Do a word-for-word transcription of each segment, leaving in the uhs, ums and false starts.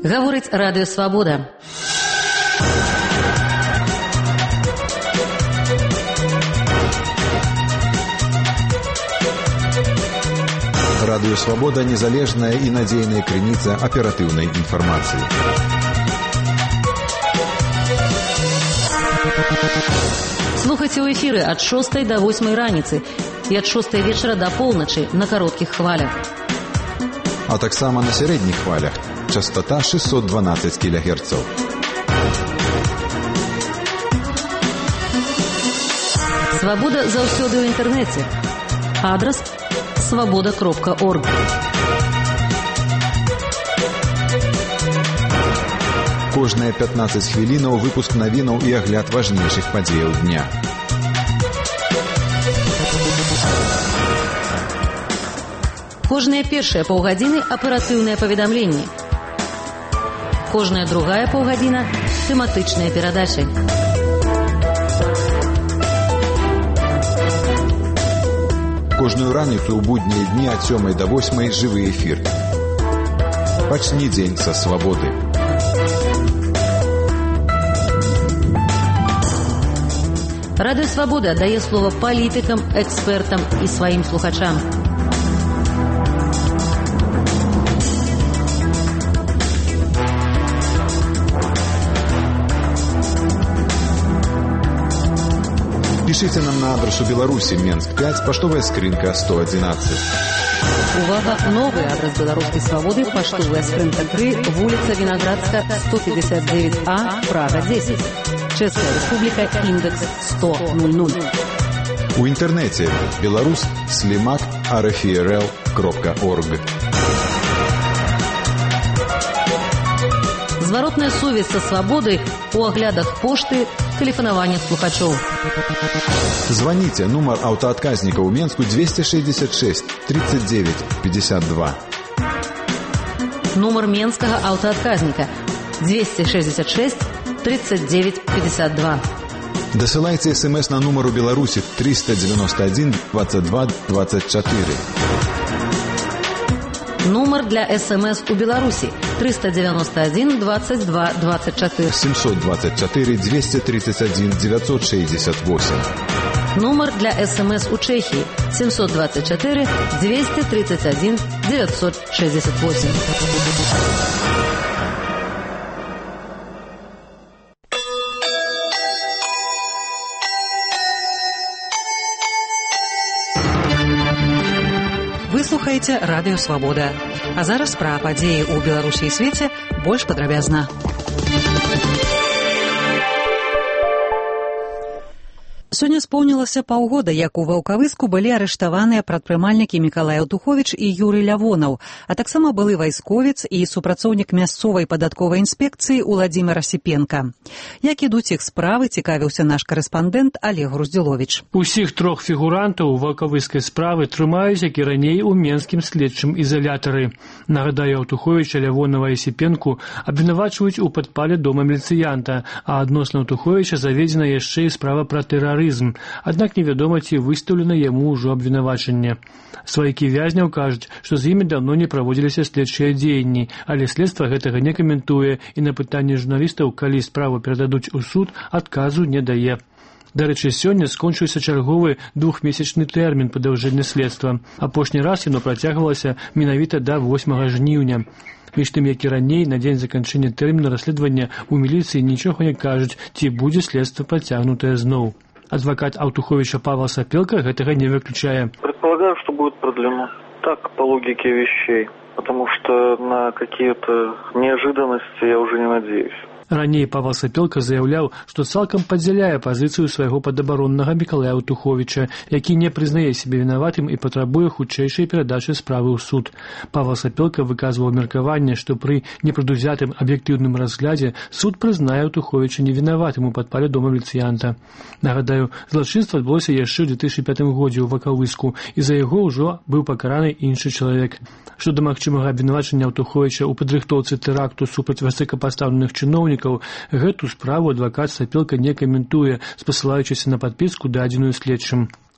Гаворыць Радыё Свабода. Радыё Свабода – незалежная і надзейная крыніца аператыўнай інфармацыі. Слухайце ў эфіры ад шостай да восьмай раніцы і ад шостай вечара да поўначы на кароткіх хвалях. А таксама на сярэдніх хвалях. Частота шестьсот двенадцать килогерцаў. Свабода заўсёды ў інтэрнэце. Адрас свабода кропка орг. Кожныя пятнаццаць хвілінаў выпуск навінаў і агляд важнейшых падзеяў дня. Кожныя першыя паўгадзіны аператыўныя паведамленні. Кожная другая паўгадзіна тэматычныя перадачы. Кожную раніцу ў буднія дні ад сёмай да восьмай жывы эфір. Пачні дзень са свабоды. Радыё Свабода дае слова палітыкам, экспертам і сваім слухачам. Пишите нам на адресу Беларуси, Менск пять, поштовая скринка сто одиннадцать. Увага, новый адрес Белорусской Свободы, поштовая скринка три, улица Виноградска, сто пятьдесят девять А, Прага десять. Чешская Республика, индекс сто ноль. У интернете беларус слимак арфрл кропка орг. Зворотная сувязь со свободой у оглядах пошты, телефонование слухачов. Звоните, номер автоотказника у Менску двести шестьдесят шесть тридцать девять пятьдесят два. Номер Менского автоотказника двести шестьдесят шесть тридцать девять пятьдесят два. Досылайте смс на номер у Беларуси триста девяносто один двадцать два двадцать четыре. Номер для СМС у Беларуси триста девяносто один двадцать два двадцать четыре. семьсот двадцать четыре двести тридцать один девятьсот шестьдесят восемь. Номер для СМС у Чехии семьсот двадцать четыре двести тридцать один девятьсот шестьдесят восемь. Вы слухаеце Радыё Свабода. А зараз пра падзеі ў Беларусі і свеце больш падрабязна. Сёння споўнілася паўгода, як у Ваўкавыску былі арыштаваныя прадпрымальнікі Мікалай Аўтуховіч і Юрый Лявонаў, а таксама былы вайсковец і супрацоўнік мясцовай падатковай інспекцыі Уладзімир Асіпенка. Як ідуць іх справы, цікавіўся наш карэспандэнт Олег Груздзіловіч. Усіх трох фігурантаў ваўкавыскай справы трымаюць, як і раней, у менскім следчым ізалятары. Нагадаю, Аўтуховіча, Лявонава і Асіпенку абвінавачваюць у падпале дома міліцыянта, а адносна Аўтуховіча заведзена яшчэ і справа пра тэрарызм. Аднак невядома, ці выстаўлена яму ўжо абвінавачанне. Сваякі вязняў кажуць, што з імі даўно не праводзіліся следчыя дзеянні, але следства гэтага не каментуе і на пытанне журналістаў, калі справу перададуць у суд, адказу не дае. Дарэчы, сёння скончыўся чарговы двухмесячны тэрмін падаўжэння следства. Апошні раз яно працягвалася менавіта да восьмага жніўня. Між тым, як і раней, на дзень заканчэння тэрміну расследавання у міліцыі нічога не кажуць, ці будзе следства працягнутае зноў. Адвокат Аўтуховича Павел Сапелка гэтага не выключае. Предполагаю, что будет продлено. Так, по логике вещей. Потому что на какие-то неожиданности я уже не надеюсь. Раней Павел Сапелка заяўляў, што цалкам падзяляе пазіцыю свайго падабароннага Мікалая Аўтуховіча, які не прызнае сябе вінаватым і патрабуе хутчэйшай перадачы справы ў суд. Павел Сапелка выказваў меркаванне, што пры непрадузятым аб'ектыўным разглядзе суд прызнае Аўтуховіча невінаватым у падпале дома міліцыянта. Нагадаю, злачынства адбылося яшчэ ў две тысячы пятым годзе ў Ваўкавыску, і за яго ўжо быў пакараны іншы чалавек. Што да магчымага абвінавачання Аўтуховіча ў падрыхтоўцы тэракту супраць высокапастаўленых чыноўнікаў, гэту справу адвакат Сапелка не каментуе, спасылаючыся на падпіску, дадзеную следчым.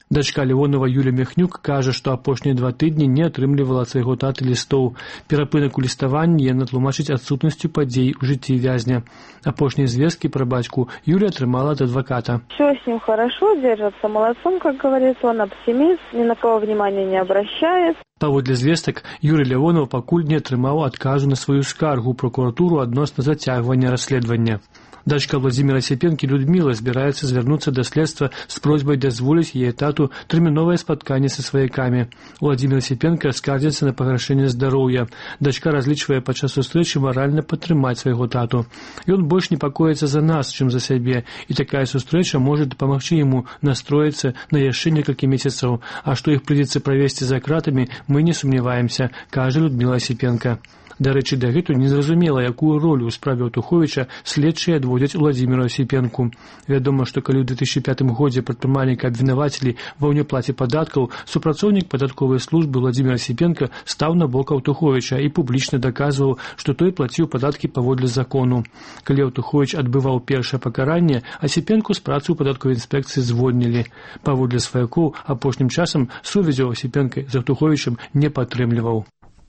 Дачка Лявонова Юлія Міхнюк кажа, што апошнія два тыдні не атрымлівала ад свайго таты лістоў. Перапынак у ліставанні яна тлумачыць адсутнасцю падзей у жыцці вязня. Апошнія звесткі пра бацьку Юлія атрымала ад адваката. Все с ним хорошо, держится молодцом, как говорится, он оптимист, ни на кого внимания не обращает. Паводле звестак, Юрый Лявонов пакуль не атрымаў адказу на сваю скаргу ў прокуратуру адносна зацягвання расследавання. Дачка Владзіміра Асіпенкі Людміла збіраецца звярнуцца да следства з просьбай дазволіць яе тату тэрміновае спатканне са сваякамі. Владзімір Асіпенка скардзіцца на пагаршэнне здароўя. Дачка разлічвае падчас сустрэчы маральна падтрымаць свайго тату. Ён больш непакоіцца за нас, чым за сябе, і такая сустрэча можа дапамагчы яму настроіцца на яшчэ некалькі месяцаў, а што іх прыйдзецца правесці за кратамі, мы не сумняваемся, кажа Людміла Асіпенка. Дарэчы, дагэтуль незразумела, якую ролю ў справе Аўтуховіча следчыя адводзяць Владзіміру Асіпенку. Вядома, што калі ў две тысячы пятым годзе прадпрымальніка абвінавацілі ва ўняплаце падаткаў, супрацоўнік падатковай службы Владзімір Асіпенка стаў на бок Аўтуховіча і публічна даказваў, што той плаціў падаткі паводле закону. Калі Аўтуховіч адбываў першае пакаранне, Асіпенку з працы ў падатковай інспекцыі звольнілі. Паводле сваякоў, апошнім часам сувязі Асіпенка з Аўтуховічам не падтрымліваў.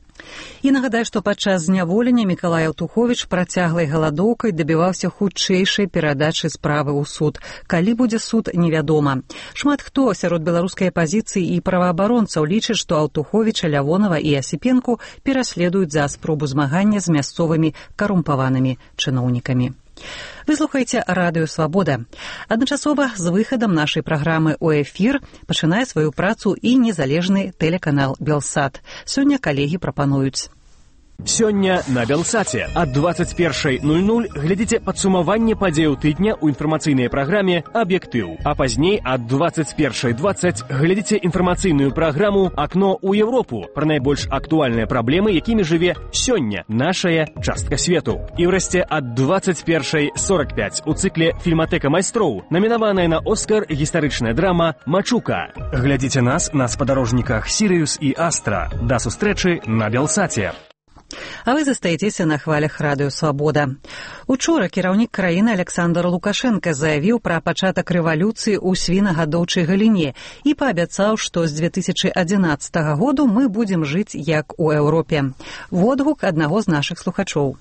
І нагадаю, што падчас зняволення Мікалай Аўтуховіч працяглай галадоўкай дабіваўся хутчэйшай перадачы справы ў суд. Калі будзе суд, невядома. Шмат хто сярод беларускай апазіцыі і праваабаронцаў лічыць, што Аўтуховіча, Лявонова і Асіпенку пераследуюць за спробу змагання з мясцовымі карумпаванымі чыноўнікамі. Вы слухаеце радыё «Свабода». Адначасова з выхадам нашай праграмы ў эфір пачынае сваю працу і незалежны тэлеканал «Белсат». Сёння калегі прапануюць. Сёння на Белсаце ад двадцать першай ноль ноль глядзіце падсумаванне падзеяў тыдня ў інфармацыйнай праграме «Аб'ектыў». А пазней ад двадцать першай двадцать глядзіце інфармацыйную праграму «Акно ў Еўропу» пра найбольш актуальныя праблемы, якімі жыве сёння нашая частка свету. І ўрэшце ад двадцать першай сорок пять у цыкле «Фільматэка майстроў» намінаваная на Оскар гістарычная драма «Мачука». Глядзіце нас на спадарожніках «Сірыюс» і «Астра». Да сустрэчы на Белсаце. А вы застаецеся на хвалях радыё «Свабода». Учора кіраўнік краіны Александр Лукашенко заявіў пра пачатак рэвалюцыі ў свінагадоўчай галіне і паабяцаў, што з две тысячы адзінаццатага году мы будзем жыць як у Еўропе. Водгук аднаго з нашых слухачоў.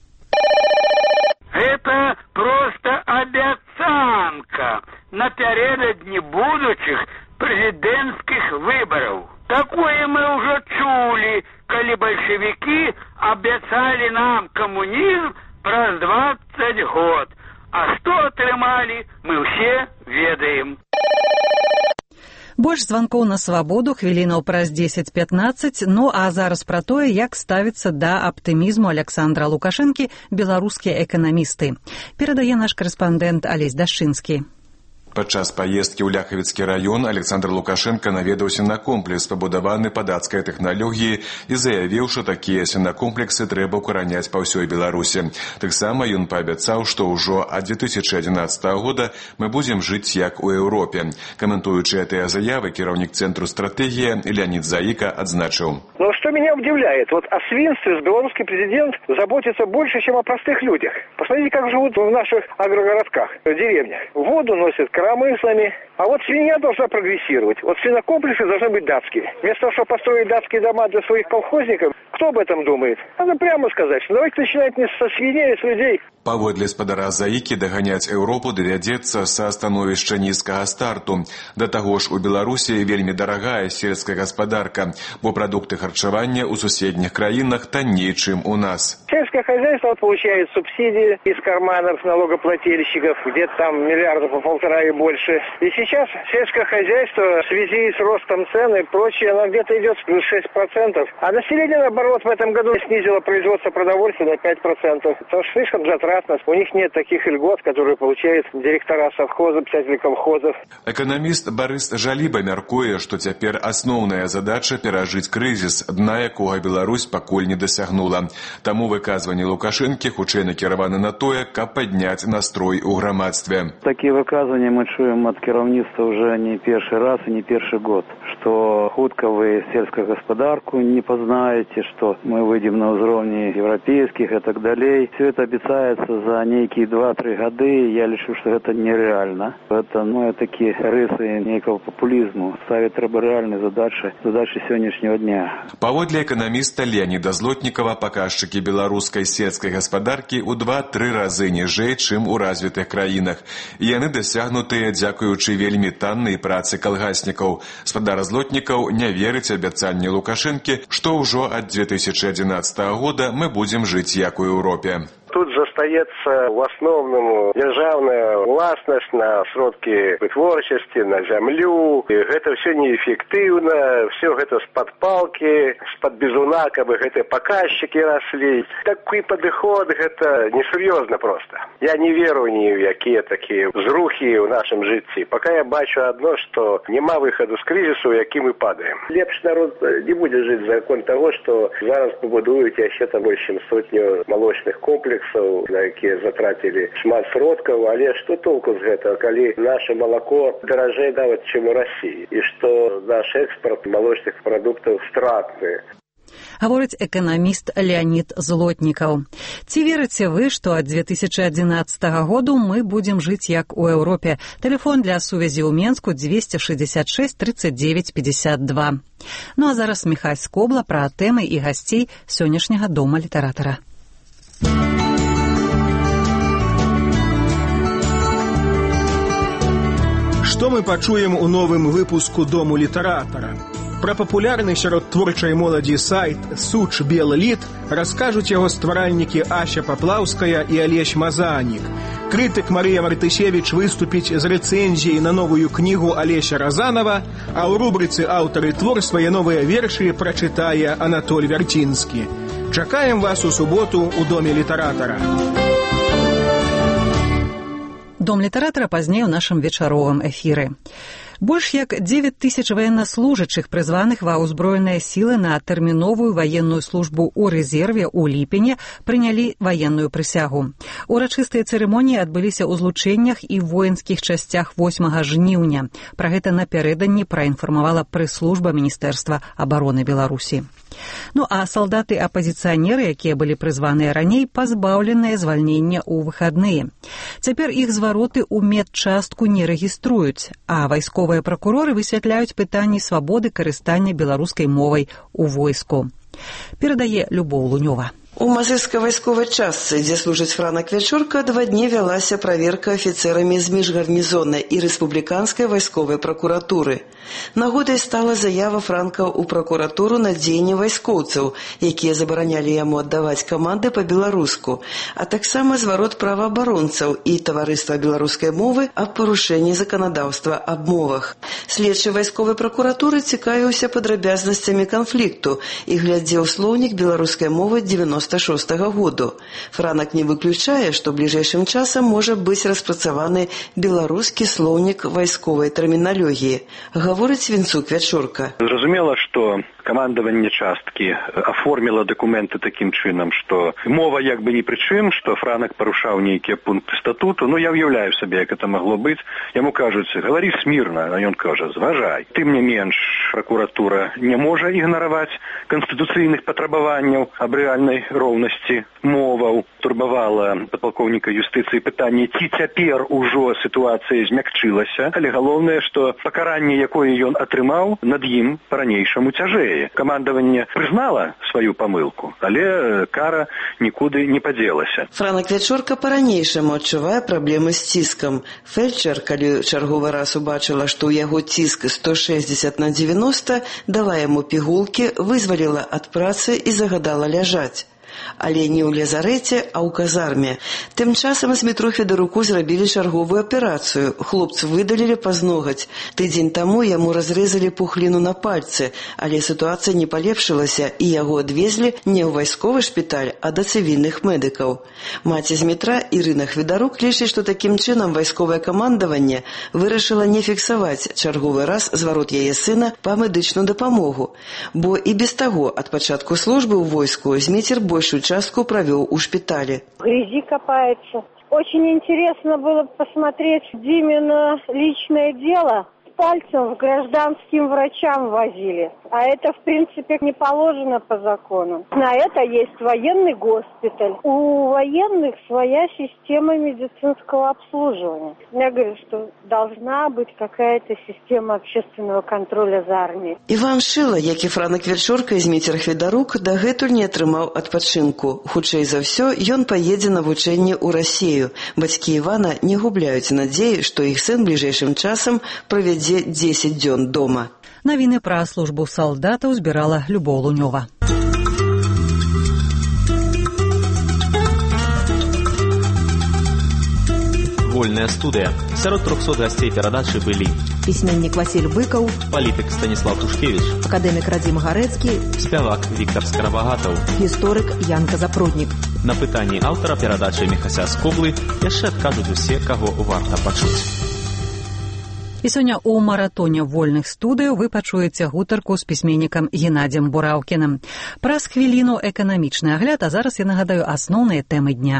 Это просто обяцанка напярэдадні будучых прэзідэнцкіх выбараў. Такое мы уже чули, коли большевики обещали нам коммунизм праз двадцать год. А что атрымалі, мы все ведаем. Больш званкоў на свабоду хвілінаў праз дзесяць-пятнаццаць, ну а зараз пра тое, як ставіцца да аптымізму Александра Лукашэнкі беларускія эканамісты. Перадае наш карэспандэнт Алесь Дашчынскі. Падчас паездкі ў Ляхавіцкі раён Александр Лукашенко наведаўся на комплекс, пабудаваны па дацкай тэхналогіі, і заявіў, што такія свінакомплексы трэба ўкараняць па ўсёй Беларусі. Таксама ён паабяцаў, што ўжо ад две тысячи адзінаццатага года мы будзем жыць як у Еўропе. Каментуючы гэтыя заявы, кіраўнік цэнтру стратэгія Леонид Заика адзначыў. Но что меня удивляет, вот о свинстве белорусский президент заботится больше, чем о простых людях. Посмотрите, как живут в наших агрогородках, в деревнях. Воду носят коромыслами. А вот свинья должна прогрессировать. Вот свинокомплексы должны быть датские. Вместо того, чтобы построить датские дома для своих колхозников, кто об этом думает? Надо прямо сказать, что давайте начинать не со свиней, а с людей. Паводле спадара Заікі, даганяць Еўропу давядзецца са становішча нізкага старту. Да таго ж у Беларусі вельмі дарагая сельская гаспадарка, бо прадукты харчавання ў суседніх краінах танней, чым у нас. Сельское хозяйство получает субсидии из карманов налогоплательщиков, где-то там миллиардов по полтора и больше. И сейчас сельское хозяйство в связи с ростом цен и прочее, оно где-то идет плюс шесть процентов. А население, наоборот, в этом году снизило производство продовольствия на пять процентов. Потому что слишком затратно. У них нет таких льгот, которые получают директора совхозов, писатели колхозов. Экономист Борис Жаліба мяркуе, што цяпер асноўная задача перажыць крызіс, дна якога Беларусь пакуль не дасягнула. Таму выказванні Лукашэнкі хутчэй накіраваны на тое, каб падняць настрой у грамадстве. Такие выказванні мы чуем от кіраўніцтва уже не першы раз и не першы год, что хутка вы сельскую господарку не познаете, что мы выйдем на уровне европейских и так далее. Все это обещается за некие два-три гады, я лічу, что это нереально. Это, ну, такие рысы некого популизму. Ставить треба реальные задачи, задачи сегодняшнего дня. Паводле экономиста Леонида Злотникова, показчики белорусской сельской господарки у два-тры разы ніжэй, чым у развитых краінах. І яны дасягнутыя дзякуючы вельмі таннай працы калгаснікаў. Спадар Злотнікаў не верыць абяцанні Лукашэнкі, што ўжо ад две тысячи одиннадцатого года мы будем жыць як у Европе. Тут застаецца в основном державная власность на сродки вытворчасці, на зямлю. И гэта все неэффективно, все гэта з-пад палки, з-пад бізуна, каб гэты показчики росли. Такой падыход, гэта несур'ёзна просто. Я не веру ни в якія такие взрухи в нашем житті. Пока я бачу одно, что нема выходу з кризису, в які мы падаем. Лепш народ не будет жить за закон того, что зараз побудують яшчэ там больше, чем сотню молочных комплексов, на якія затратили шмат сродкаў, але што толку з гэтага, калі наше молоко даражэй нават, чым у России, і што наш экспорт молочных продуктов стратны. Гаворыць эканаміст Леонид Злотнікаў. Ці верыце вы, што ад две тысячи одиннадцатого году мы будем жыць як у Европе? Телефон для сувязі ў Менску двести шестьдесят шесть тридцать девять пятьдесят два. Ну а зараз Міхась Скобла пра тэмы і гасцей сённяшняга дома літаратара. Што мы пачуем у новым выпуску дому літаратара? Пра папулярны сярод творчай моладзі сайт «Суч Белліт» раскажуць яго стваральнікі Ася Паплаўская і Алесь Мазанік. Крытык Марыя Мартысевіч выступіць з рэцэнзіяй на новую кнігу Алеся Разанова, а ў рубрыцы «Аўтары твор» свае новыя вершы прачытае Анатоль Вярцінскі. Чакаем вас у суботу у доме літаратара. Дом літаратара пазней у нашым вечаровым эфіры. Больш як девять тысяч военнослужащих, призваных ва ўзброеныя сілы на тэрміновую военную службу ў рэзерве ў ліпені, прынялі военную прысягу. Урачыстыя цырымоніі адбыліся ў злучэннях і воінскіх часцях восьмага жніўня. Пра гэта напярэдадні праінфармавала прэс-служба Міністэрства абароны Беларусі. Ну а салдаты-апазіцыянеры, якія былі прызваныя раней, пазбаўленыя звальнення ў выхадныя. Цяпер іх звароты ў медчастку не рэгіструюць, а вайсковыя пракуроры высвятляюць пытанні свабоды карыстання беларускай мовай у войску. Перадае Любоў Лунёва. У мазырскай вайсковай частцы, дзе служыць Франак Вячорка, два дні вялася праверка афіцэрамі з міжгарнізоннай і рэспубліканскай вайсковай пракуратуры. Нагодай стала заява Франка ў пракуратуру на дзеянні вайскоўцаў, якія забаранялі яму аддаваць каманды па-беларуску, а таксама зварот праваабаронцаў і таварыства беларускай мовы аб парушэнні заканадаўства аб мовах. Следчы вайсковай пракуратуры цікавіўся падрабязнасцямі канфлікту і глядзеў слоўнік беларускай мовы девяносто шестого году. Франак не выключае, што бліжэйшым часам можа быць распрацаваны беларускі слоўнік вайсковай тэрміналогіі. Гаворыць Вінцук Вячорка. Зразумела, што камандаванне часткі аформіла дакументы такім чынам, што мова як бы ні пры чым, што Франак парушаў нейкія пункты статуту. Ну, я ўяўляю сабе, як это магло быць. Яму кажуць, гавары смірна, а ён кажа, зважай. Тым не менш, пракуратура не можа ігнараваць канстытуцыйных патрабаванняў аб рэальнай роўнасці моваў. Турбавала палкоўніка юстыцыі пытанне, ці цяпер ужо сітуацыя змякчылася, але галоўнае, што пакаранне, якое ён атрымаў, над ім па-ранейшаму цяжэе. Камандаванне прызнала сваю памылку, але кара нікуды не падзелася. Франак Вячорка па-ранейшаму адчувае праблемы з ціскам. Фельчар, калі чарговы раз убачыла, што ў яго ціск сто шэсцьдзесят на девяносто, дала яму пігулкі, вызваліла ад працы і загадала ляжаць. Але не ў лазарэце, а ў казарме. Тым часам з метро Федаруку зрабілі чарговую аперацыю. Хлопцу выдалілі пазногаць. Тыдзень таму яму разрэзалі пухліну на пальцы, але сітуацыя не палепшылася, і яго адвезлі не ў вайсковы шпіталь, а да цывільных медыкаў. Маці з метра Ірына Федарук лічыць, што такім чынам вайсковае камандаванне вырашыла не фіксаваць чарговы раз зварот яе сына па медычную дапамогу, бо і без таго ад пачатку службы ў войску Зміцер больш участку провел у шпитале. В грязи копается. Очень интересно было посмотреть Димина личное дело. пальцем гражданским врачам возили. А это, в принципе, не положено по закону. На это есть военный госпиталь. У военных своя система медицинского обслуживания. Я говорю, что должна быть какая-то система общественного контроля за армией. Іван Шила, як і Франак Вельчорка з Міцерхведарук, дагэтуль не атрымаў адпачынку. Хутчэй за ўсё, ён паедзе на вучэнне ў Расію. Бацькі Івана не губляюць надзеі, што іх сын бліжэйшым часам правядзе дзесяць дзён дома. Навіны пра службу салдатаў збірала Любоў Лунёва. Вольная студыя. Сярод трохсот гасцей перадачы былі пісьменнік Васіль Быкаў, палітык Станіслав Тушкевіч, акадэмік Радзім Гарэцкі, спявак Віктар Скарабагатаў, гісторык Янка Запруднік. На пытанні аўтара перадачы Міхася Скоблы яшчэ адкажуць усе, каго варта пачуць. І сёння ў маратоне вольных студыяў вы пачуеце гутарку з пісьменнікам Геннадзем Бураўкіным. Праз хвіліну эканамічны агляд, а зараз я нагадаю асноўныя тэмы дня.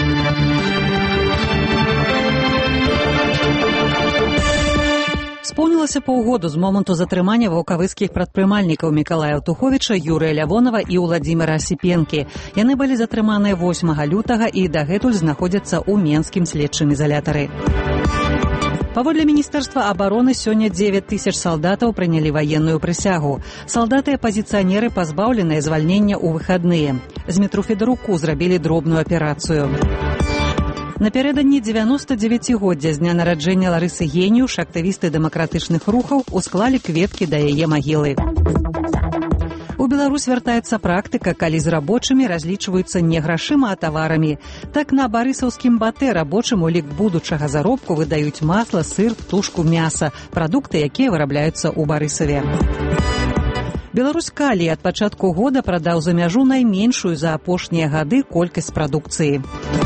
Споўнілася паўгоду з моманту затрымання ваўкавыскіх прадпрымальнікаў Мікалая Аўтуховіча, Юрыя Лявонава і Ўладзіміра Асіпенкі. Яны былі затрыманыя восьмага лютага і дагэтуль знаходзяцца ў менскім следчым изолятары. Паводле Міністэрства абароны сёння дзевяць тысяч салдатаў прынялі ваенную прысягу. Салдаты-апазіцыянеры пазбаўленыя звальнення ў выхадныя. З метро Федаруку зрабілі дробную аперацыю. Напярэдадні дзевяноста-дзевяцігоддзя з дня нараджэння Ларысы Геніюш актывісты дэмакратычных рухаў усклалі кветкі да яе магілы. У Беларусь вяртаецца практыка, калі з рабочымі разлічваюцца не грашыма, а таварамі. Так на барысаўскім батэ рабочым у лік будучага заробку выдаюць масла, сыр, птушку, мяса, прадукты, якія вырабляюцца ў Барысаве. Беларусь Калій ад пачатку года прадаў за мяжу найменшую за апошнія гады колькасць прадукцыі.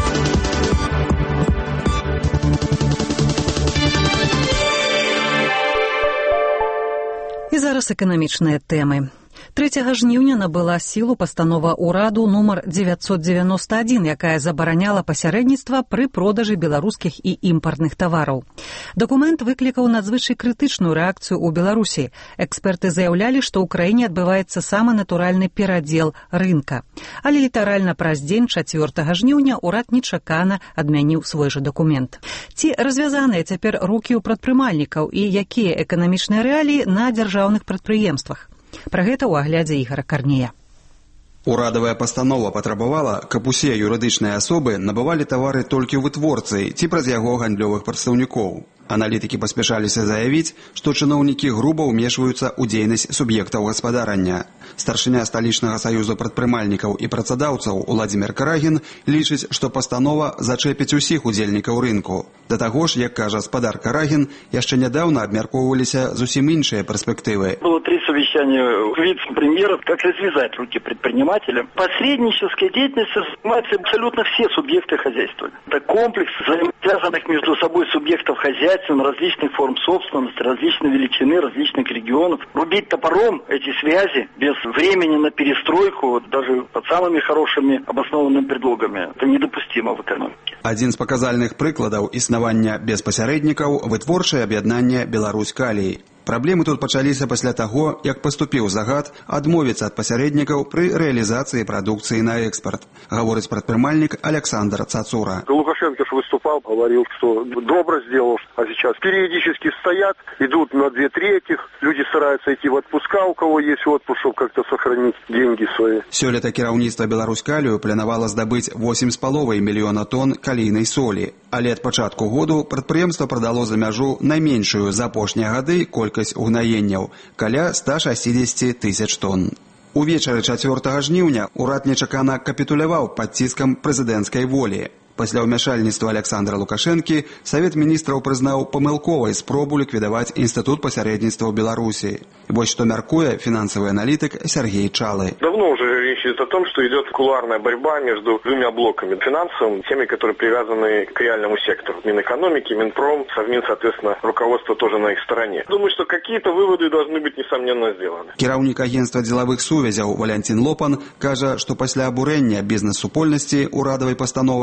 І зараз эканамічныя тэмы. трэцяга жніўня набыла сілу пастанова ўраду нумар дзевяцьсот дзевяноста адзін, якая забараняла пасярэдніцтва пры продажы беларускіх і імпартных тавараў. Дакумент выклікаў надзвычай крытычную рэакцыю ў Беларусі. Эксперты заяўлялі, што ў краіне адбываецца самы натуральны перадзел рынка. Але літаральна праз дзень чацвёртага жніўня ўрад нечакана адмяніў свой жа дакумент. Ці развязаныя цяпер рукі ў прадпрымальнікаў і якія эканамічныя рэаліі на дзяржаўных прадпрыемствах? Пра гэта ў аглядзе Ігара Карнея. Урадавая пастанова патрабавала, каб усе юрыдычныя асобы набывалі тавары толькі ў вытворцы ці праз яго гандлёвых прадстаўнікоў. Аналітыкі паспяшаліся заявіць, што чыноўнікі груба ўмешваюцца ў дзейнасць суб'ектаў гаспадарання. Старшыня сталічнага саюзу прадпрымальнікаў і працадаўцаў Уладзімір Карагін лічыць, што пастанова зачэпіць усіх удзельнікаў рынку. Да таго ж, як кажа спадар Карагін, яшчэ нядаўна абмяркоўваліся зусім іншыя перспектывы. Было три совещания вице-премьера, как развязать руки предпринимателям. Посреднической деятельностью занимаются абсолютно все субъекты хозяйства. Это комплекс взаимосвязанных между собой субъектов хозяйства, различных форм собственности, различной величины, различных регионов. Рубить топором эти связи без времени на перестройку, даже под самыми хорошими обоснованными предлогами, это недопустимо в экономике. Адзін з паказальных прыкладаў існавання без пасярэднікаў – вытворчае аб'яднанне «Беларусь Калій». Праблемы тут пачаліся пасля таго, як паступіў загад адмовіцца ад пасярэднікаў пры рэалізацыі прадукцыі на экспорт, гаворыць прадпрымальнік Александр Цацура. Лукашенко же выступал, говорил, что добро сделал, а сейчас периодически стоят, идут на две трети, люди стараются идти в отпуска, у кого есть отпуск, чтобы как-то сохранить деньги свои. Сёлета кіраўніцтва Беларусь Калію планавала здабыць восемь з паловай мільёна тонн калійнай солі, але ад пачатку году прадпрыемства прадало за мяжу найменшую за апошнія гады колькасць угнаенняў каля ста шасцідзесяці тысяч тонн. Увечары чацвёртага жніўня ўрад нечакана капітуляваў пад ціскам прэзідэнцкай волі. Пасля ўмяшальніцтва Александра Лукашэнкі Савет міністраў прызнаў памылковай спробу ліквідаваць інстытут пасярэдніцтва ў Беларусі. Вось што мяркуе фінансавы аналітык Сергей Чалы. Давно уже речь идет о том, что идет кулуарная борьба между двумя блоками финансовыми, теми, которые привязаны к реальному сектору. Минэкономики, Минпром, Совмин, соответственно, руководство тоже на их стороне. Думаю, что какие-то выводы должны быть, несомненно, сделаны. Кіраўнік агентства дзелавых сувязяў Валянцін Лопан кажа, што пасля абурэння бізнес-супольнасці урадавай пастановай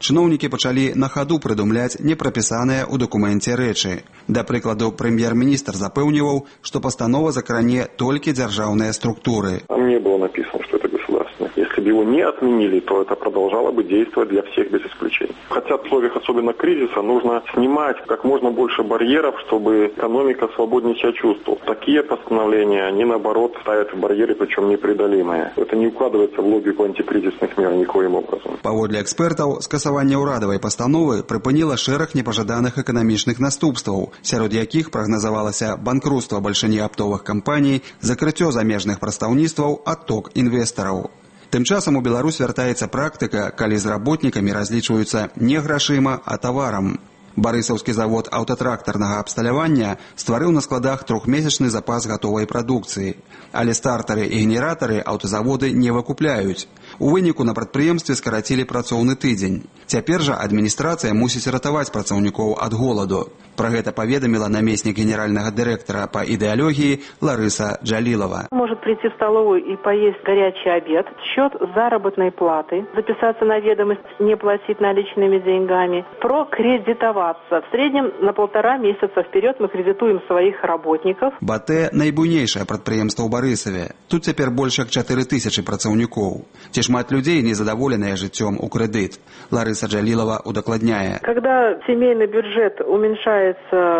чыноўнікі пачалі на хаду прыдумляць непрапісаныя ў дакуменце рэчы. Да прыкладу, прэм'ер-міністр запэўніваў, што пастанова закране толькі дзяржаўныя структуры. Там не было написано, что это государственное. Если бы его не отменили, то это продолжало бы действовать для всех без исключения. Хотя в условиях особенно кризиса нужно снимать как можно больше барьеров, чтобы экономика свободнее себя чувствовала. Такие постановления, они наоборот ставят барьеры, причем непреодолимые. Это не укладывается в логику антикризисных мер никоим образом. Паводле экспертаў, скасаванне ўрадавай пастановы прыпыніла шэраг непажаданых эканамічных наступстваў, сярод якіх прагназавалася банкрутства бальшыні аптовых кампаній, закрыццё замежных прадстаўніцтваў, адток інвестараў. Тым часам у Беларусь вяртаецца практыка, калі з работнікамі разлічваюцца не грашыма, а таварам. Барысаўскі завод аўтатрактарнага абсталявання стварыў на складах трохмесячны запас гатовай прадукцыі. Але стартары і генератары аўтазаводы не выкупляюць. У выніку на прадпрыемстве скарацілі працоўны тыдзень. Цяпер жа адміністрацыя мусіць ратаваць працаўнікоў ад голаду. Пра гэта паведаміла намеснік генеральнага дырэктара па ідэалогіі Ларыса Джалилова. Может прийти в столовую и поесть горячий обед, счет заработной платы, записаться на ведомость, не платить наличными деньгами, прокредитоваться. В среднем на полтора месяца вперед мы кредитуем своих работников. БАТЭ – найбуйнейшае прадпрыемства ў Барысаве. Тут цяпер больш як чатыры тысячы працаўнікоў. Ці шмат людей незадаволеныя жыццём у крэдыт. Ларыса Джалилова удакладняе. Когда семейный бюджет уменьшается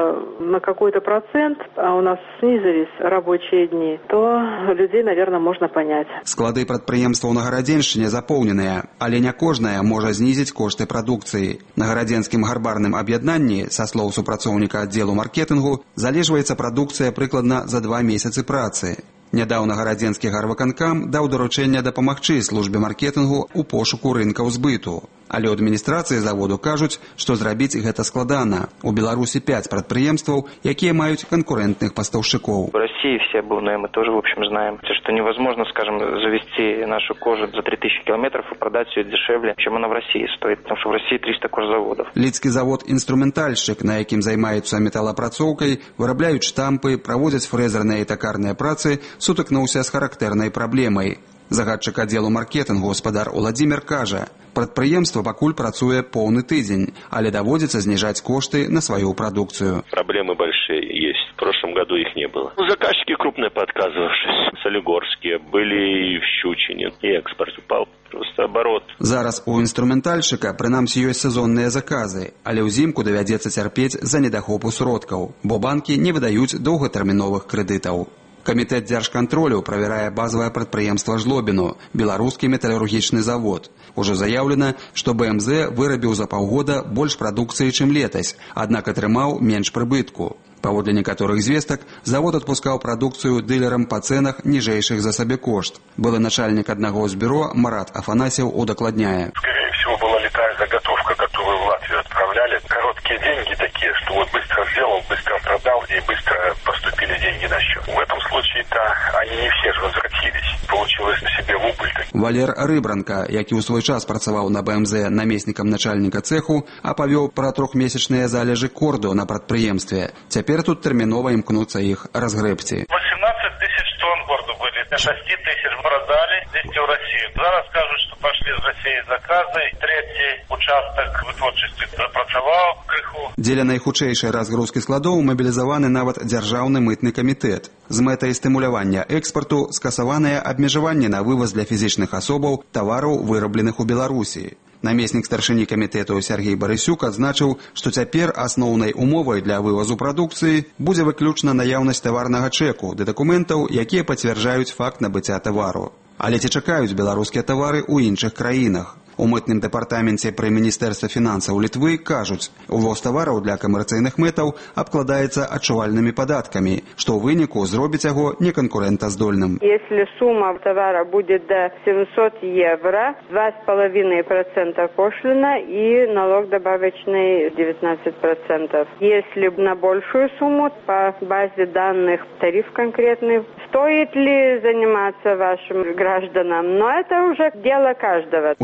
на какой-то процент, а у нас снизились рабочие дни, то людей, наверное, можно понять. Склады прадпрыемстваў на Гарадзеншчыне запоўненыя, але не кожная можа знізіць кошты прадукцыі. На гарадзенскім гарбарным аб'яднанні, са слоў супрацоўніка аддзелу маркетынгу, залежваецца прадукцыя прыкладна за два месяцы працы. Нядаўна гарадзенскі гарвыканкам даў даручэнне дапамагчы службе маркетынгу ў пошуку рынкаў збыту. Але ў адміністрацыі заводу кажуць, што зрабіць гэта складана. У Беларусі пять прадпрыемстваў, якія маюць конкурентных поставщиков. В России все обувные мы тоже, в общем, знаем, что невозможно, скажем, завести нашу кожу за три тысячи километров и продать ее дешевле, чем она в России стоит, потому что в России триста кожзаводов. Лідскі завод «Інструментальшчык», на якім займаюцца металапрацоўкай, вырабляюць штампы, праводзяць фрэзерныя і такарныя працы, сутыкнуўся з характэрнай праблемай. Загадчык аддзелу маркетынгу гаспадар Уладзімір кажа, прадпрыемства пакуль працуе поўны тыдзень, але даводзіцца зніжаць кошты на свою продукцию. Проблемы большие есть. В прошлом году их не было. Заказчики крупные подказывавшись. Солигорские были и в Щучине. И экспорт упал. Просто оборот. Зараз у інструментальшчыка прынамсі ёсць сезонныя заказы, але ўзімку давядзецца цярпець за недахопу сродкаў, бо банкі не выдаюць доўгатэрміновых крэдытаў. Камітэт дзяржкантролю правярае базавае прадпрыемства Жлобіну, беларускі металургічны завод. Ужо заяўлена, што бэ эм зэ вырабіў за паўгода больш прадукцыі, чым летась, аднак атрымаў менш прыбытку. Паводле некаторых звестак, завод адпускаў прадукцыю дылерам па цэнах ніжэйшых за сабекошт. Былы начальнік аднаго з бюро Марат Афанасьев удакладняе. Скорее всего, была летая заготовка, которую в Латвию отправляли. Короткие деньги такие, что вот быстро сделал, быстро продал и быстро поступили деньги на счет. В этом случае-то они не все же возвратились. Получилось на себе в убыль. Валер Рыбранка, які ў свой час працаваў на бэ эм зэ намеснікам начальніка цэху, апавёў пра трохмесячныя залежы корду на прадпрыемстве. Цяпер тут тэрмінова імкнуцца іх разгрэбці. восемнадцать тысяч тонн корду были, шесть тысяч продали здесь в России. Зараз скажут, что пошли из России заказы. Третий участок вытворчасці запрацаваў крыху. Дзеля найхутчэйшай разгрузкі складоў мабілізаваны нават дзяржаўны мытны камітэт. З мэтай стымулявання экспарту скасаваныя абмежаванні на вываз для фізічных асобаў тавараў, вырабленых у Беларусі. Намеснік старшыні камітэту Сергей Барысюк адзначыў, што цяпер асноўнай умовай для вывазу прадукцыі будзе выключна наяўнасць таварнага чэку ды дакументаў, якія пацвярджаюць факт набыцця тавару. Але ці чакаюць беларускія тавары ў іншых краінах? У мытным дэпартаменце пры міністэрстве фінансаў Літвы кажуць, увоз тавараў для камерцыйных мэтаў абкладаецца адчувальнымі падаткамі, што ў выніку зробіць яго неканкурэнтаздольным. Если сумма товара будет до семьсот евро, два с половиной процента пошлина и налог добавочный девятнадцать процентов. Если на большую сумму, по базе данных тариф конкретный, стоит ли заниматься вашим гражданам? Но это уже дело каждого. У дзяржаўнай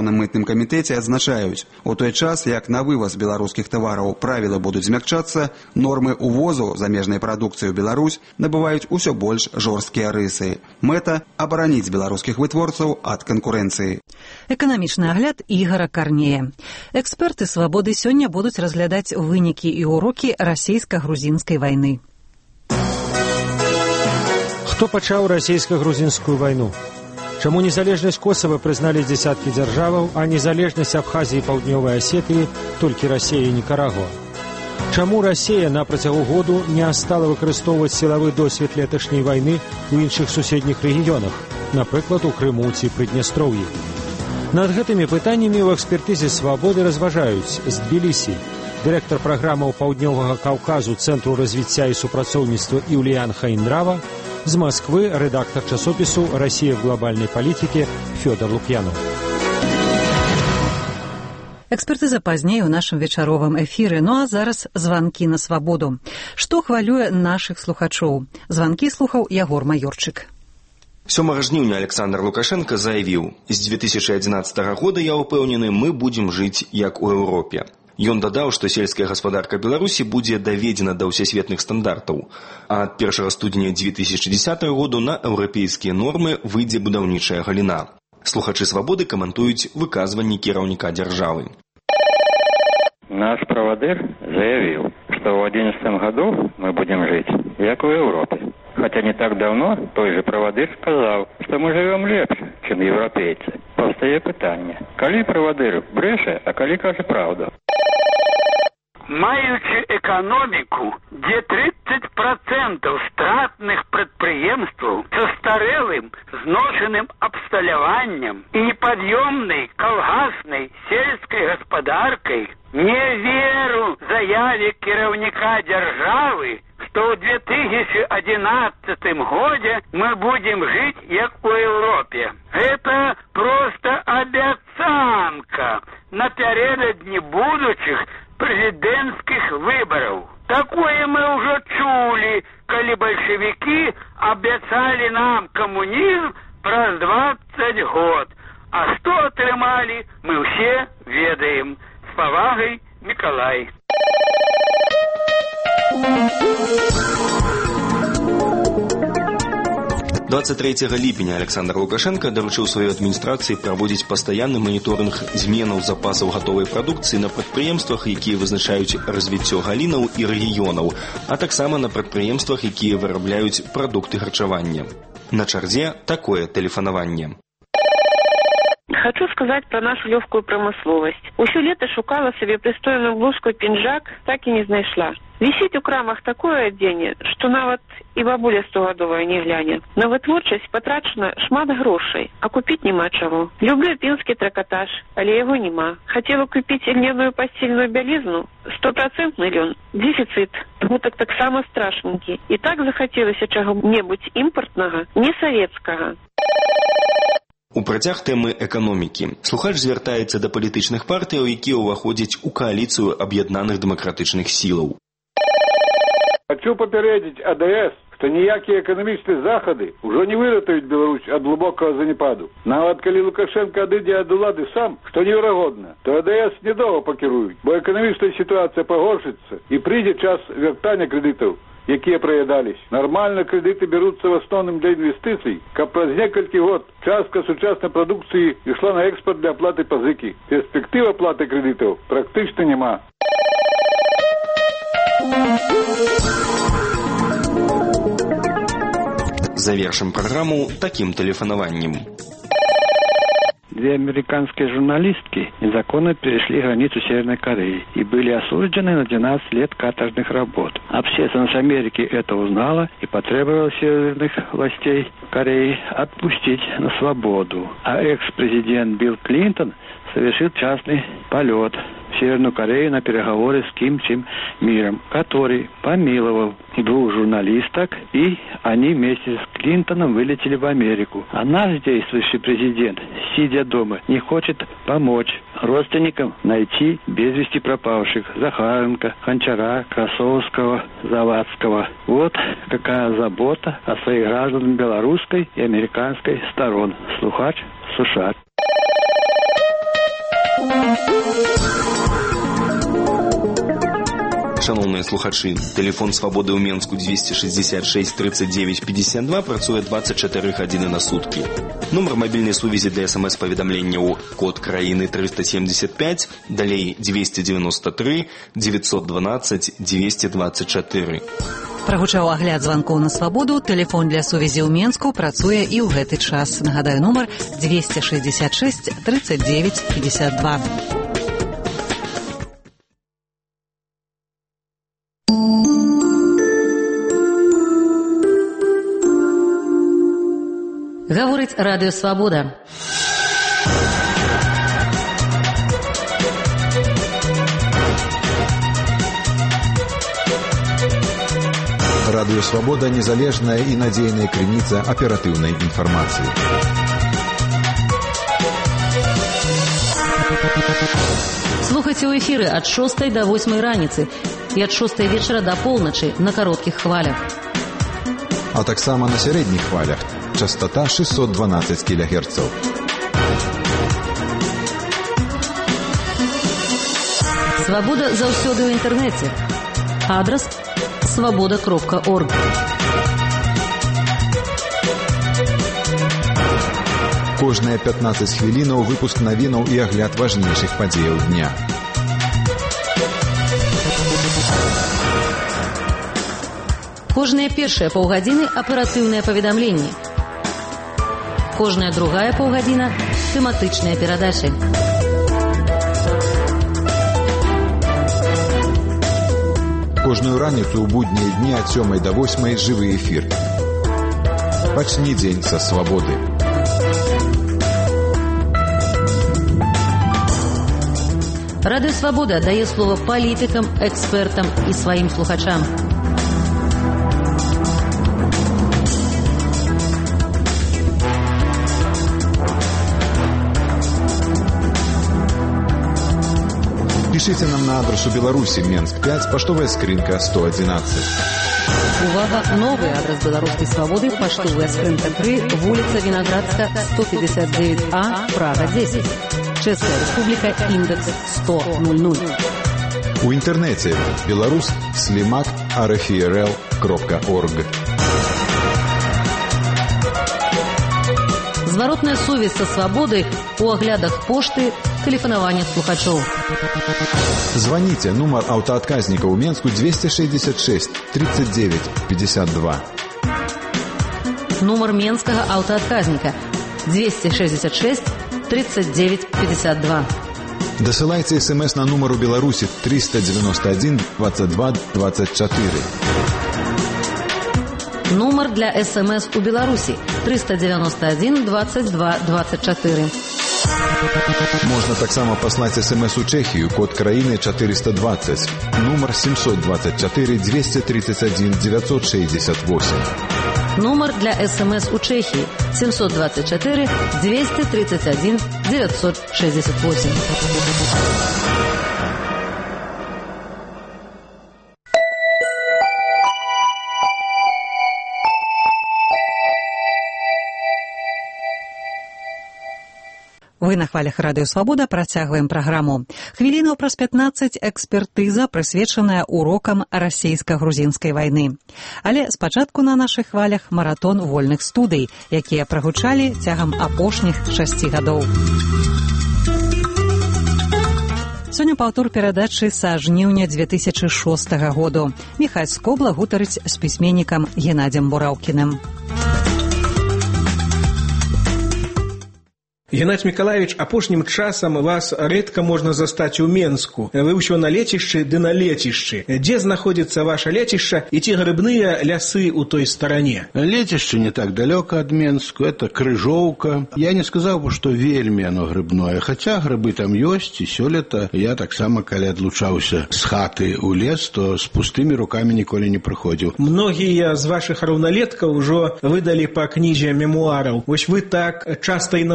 дзяржаўным мытным камітэце адзначаюць, у той час, як на вываз беларускіх тавараў правілы будуць змякчацца, нормы увозу замежнай прадукцыі ў Беларусь набываюць усё больш жорсткія рысы. Мэта – абараніць беларускіх вытворцаў ад канкурэнцыі. Эканамічны агляд Ігара Карнея. Эксперты «Свабоды» сёння будуць разглядаць вынікі і урокі расійска-грузінскай вайны. Хто пачаў расійска-грузінскую вайну? Чаму незалежнасць Косава прызналі дзесяткі дзяржаваў, а незалежнасць Абхазіі і Паўднёвай Асетыі толькі Расія і Нікарагуа? Чаму Расія на працягу году не стала выкарыстоўваць сілавы досвед леташняй вайны ў іншых суседніх рэгіёнах, напрыклад, у Крыму ці Прыднястроўі? Над гэтымі пытаннямі ў экспертызе «Свабоды» разважаюць з Тбілісі дырэктар праграмаў Паўднёвага Каўказу Цэнтру развіцця і супрацоўніцтва Юліян Хайндрава, з Москвы редактор часопису «Россия в глобальной политике» Федор Лукьянов. Экспертыза пазней у нашым вечаровым эфіры. Ну а зараз званкі на свабоду. Што хвалюе нашых слухачоў? Званкі слухаў Ягор Маёрчык. сёмага жніўня Александр Лукашенко заявіў: «З две тысячи одиннадцатого года, я упэўнены, мы будзем жыць як у Еўропе». Ён дадаў, што сельская гаспадарка Беларусі будзе даведзена да ўсесветных стандартаў, а ад першага студзеня две тысячи десятого году на еўрапейскія нормы выйдзе будаўнічая галіна. Слухачы «Свабоды» каментуюць выказванні кіраўніка дзяржавы. Наш правадыр заявил, что в две тысячи одиннадцатом году мы будем жить, как в Европе. Хотя не так давно той же правадыр сказал, что мы живем лепше, чем европейцы. Повстає питання: коли правадыр бреше, а коли каже правду? Маючи экономику, где тридцать процентов стратных предприемств со старелым, зношенным обсталяваннем и неподъемной колгасной сельской господаркой, не веру заяве кіраўніка державы, что в две тысячи одиннадцатом году мы будем жить, как в Европе. Это просто обяцанка напередодні будущих президентских выборов. Такое мы уже чули, коли большевики обещали нам коммунизм про двадцать год. А что отрымали, мы все ведаем. С повагой, Миколай. двадцать трэцяга ліпеня Александр Лукашенко даручыў сваёй адміністрацыі праводзіць пастаянны маніторынг зменаў запасаў гатовай прадукцыі на прадпрыемствах, якія вызначаюць развіццё галінаў і рэгіёнаў, а таксама на прадпрыемствах, якія вырабляюць прадукты харчавання. На чарзе такое тэлефанаванне. Хочу сказать про нашу легкую промысловость. Усё лето шукала себе пристойную блузку и пинжак, так и не знайшла. Висит у крамах такое адзенне, что нават и бабуля стогадовая не гляне. На вытворчасць потрачена шмат грошей, а купить нема чего. Люблю пинский тракотаж, але его нема. Хотела купить льняную постельную бялизну, стопроцентный лен, дефицит. Гутак таксама страшненький. И так захотелось чего-небудь импортного, не советского. У працяг тэмы эканомікі слухач звяртаецца да палітычных партыяў, якія ўваходзяць у кааліцыю аб'яднаных дэмакратычных сілаў. Хочу папярэдзіць А Д С, што ніякія эканамічныя захады ўжо не выратаюць Беларусь ад глубокага занепаду. Нават калі Лукашенко адыдзе ад улады сам, што неверагодна, то А Д С недоўга пакіруюць, бо эканамічная сітуацыя пагоршыцца і прыйдзе час вяртання крэдытаў, якія праядались. Нормально кредиты берутся в основном для инвестиций, как праз некалькі год частка сучасной продукции ішла на экспорт для оплаты позыки. Перспектива оплаты кредитов практично нема. Завершим программу таким телефонованием. Две американские журналистки незаконно перешли границу Северной Кореи и были осуждены на двенадцать лет каторжных работ. Общественность Америки это узнала и потребовала северных властей Кореи отпустить на свободу. А экс-президент Билл Клинтон совершил частный полет в Северную Корею на переговоры с Ким Чен Иром, который помиловал двух журналисток, и они вместе с Клинтоном вылетели в Америку. А наш действующий президент, сидя дома, не хочет помочь родственникам найти без вести пропавших Захаренко, Гончара, Красовского, Завадского. Вот какая забота о своих гражданах белорусской и американской сторон. Слухач, Сушак. Шановные слухачы, телефон свободы ў Менску двести шестьдесят шесть тридцать девять пятьдесят два працуе двадцать четыре гадзіны на сутки. Номер мобильной сувязі для смс-паведамленняў код краіны триста семьдесят пять, далей двести девяносто три девятьсот двенадцать двести двадцать четыре. Прагучаў агляд званкоў на свабоду. Тэлефон для сувязі ў Менску працуе і ў гэты час. Нагадаю, нумар двести шестьдесят шесть тридцать девять пятьдесят два. Гаворыць радыё «Свабода». Радыё «Свабода» – незалежная и надзейная крыніца аператыўнай інфармацыі. Слухайце ў эфіры ад шостай да восьмай раніцы і ад шостай вечара да поўначы на кароткіх хвалях. А таксама на сярэдніх хвалях. Частота шестьсот двенадцать килогерцев. Свабода заўсёды ў інтэрнэце. Адрас свабода кропка орг. Кожныя пятнадцать хвілінаў выпуск навінаў і агляд важнейшых падзеяў дня. Кожныя першыя паўгадзіны аператыўныя паведамленні. Кожная другая паўгадзіна тэматычныя перадачы. Кожную раніцу ў буднія дні ад сёмай да восьмай жывы эфір. Пачні дзень са свабоды. Радыё «Свабода» дае слова палітыкам, экспертам і сваім слухачам. Пишите нам на адресу Беларуси, Менск пять, поштовая скринка сто одиннадцать. Увага! Новый адрес Белорусской свободы, поштовая скринка три, улица Виноградска, сто пятьдесят девять А, Прага десять. Чешская республика, индекс сто ноль. У интернете белорус слимак арфрл кропка орг. Зворотная сувязь со свободой у оглядах пошты, телефонование слухачов. Звоните, номер автоотказника у Менску двести шестьдесят шесть тридцать девять пятьдесят два. Номер Менского автоотказника двести шестьдесят шесть тридцать девять пятьдесят два. Досылайте смс на номер у Беларуси триста девяносто один двадцать два двадцать четыре. Номер для СМС у Беларуси триста девяносто один двадцать два двадцать четыре. Можно таксама послать смс у Чехию, код краины четыреста двадцать, номер семьсот двадцать четыре двести тридцать один девятьсот шестьдесят восемь. Номер для СМС у Чехии семьсот двадцать четыре двести тридцать один девятьсот шестьдесят восемь. Вы на хвалях радыё «Свабода» працягваем праграму. Хвілінаў праз пятнаццаць экспертыза, прысвечаная урокам расійска-грузінскай вайны. Але спачатку на нашых хвалях маратон вольных студый, якія прагучалі цягам апошніх шасці гадоў. Сёння паўтор перадачы са жніўня две тысячы шостага году. Міхась Скобла гутарыць з пісьменнікам Геннадзем Бураўкіным. Геннадзь Миколаевич, апошнім часам вас рэдка можна застаць у Менску. Вы ўсё на лецішчы ды на лецішчы. Дзе знаходзіцца ваша лецішча і ці грыбныя лясы ў той старане? Лецішча не так далёка ад Менску, это Крыжоўка. Я не сказаў бы, што вельмі оно грыбное, хаця грыбы там ёсць, і сёлета я таксама, калі адлучаўся з хаты ў лес, то з пустымі рукамі ніколі не прыходзіў. Многія з вашых раўналеткаў ужо выдалі па кнізе мемуараў. Вось вы так часта і надоўга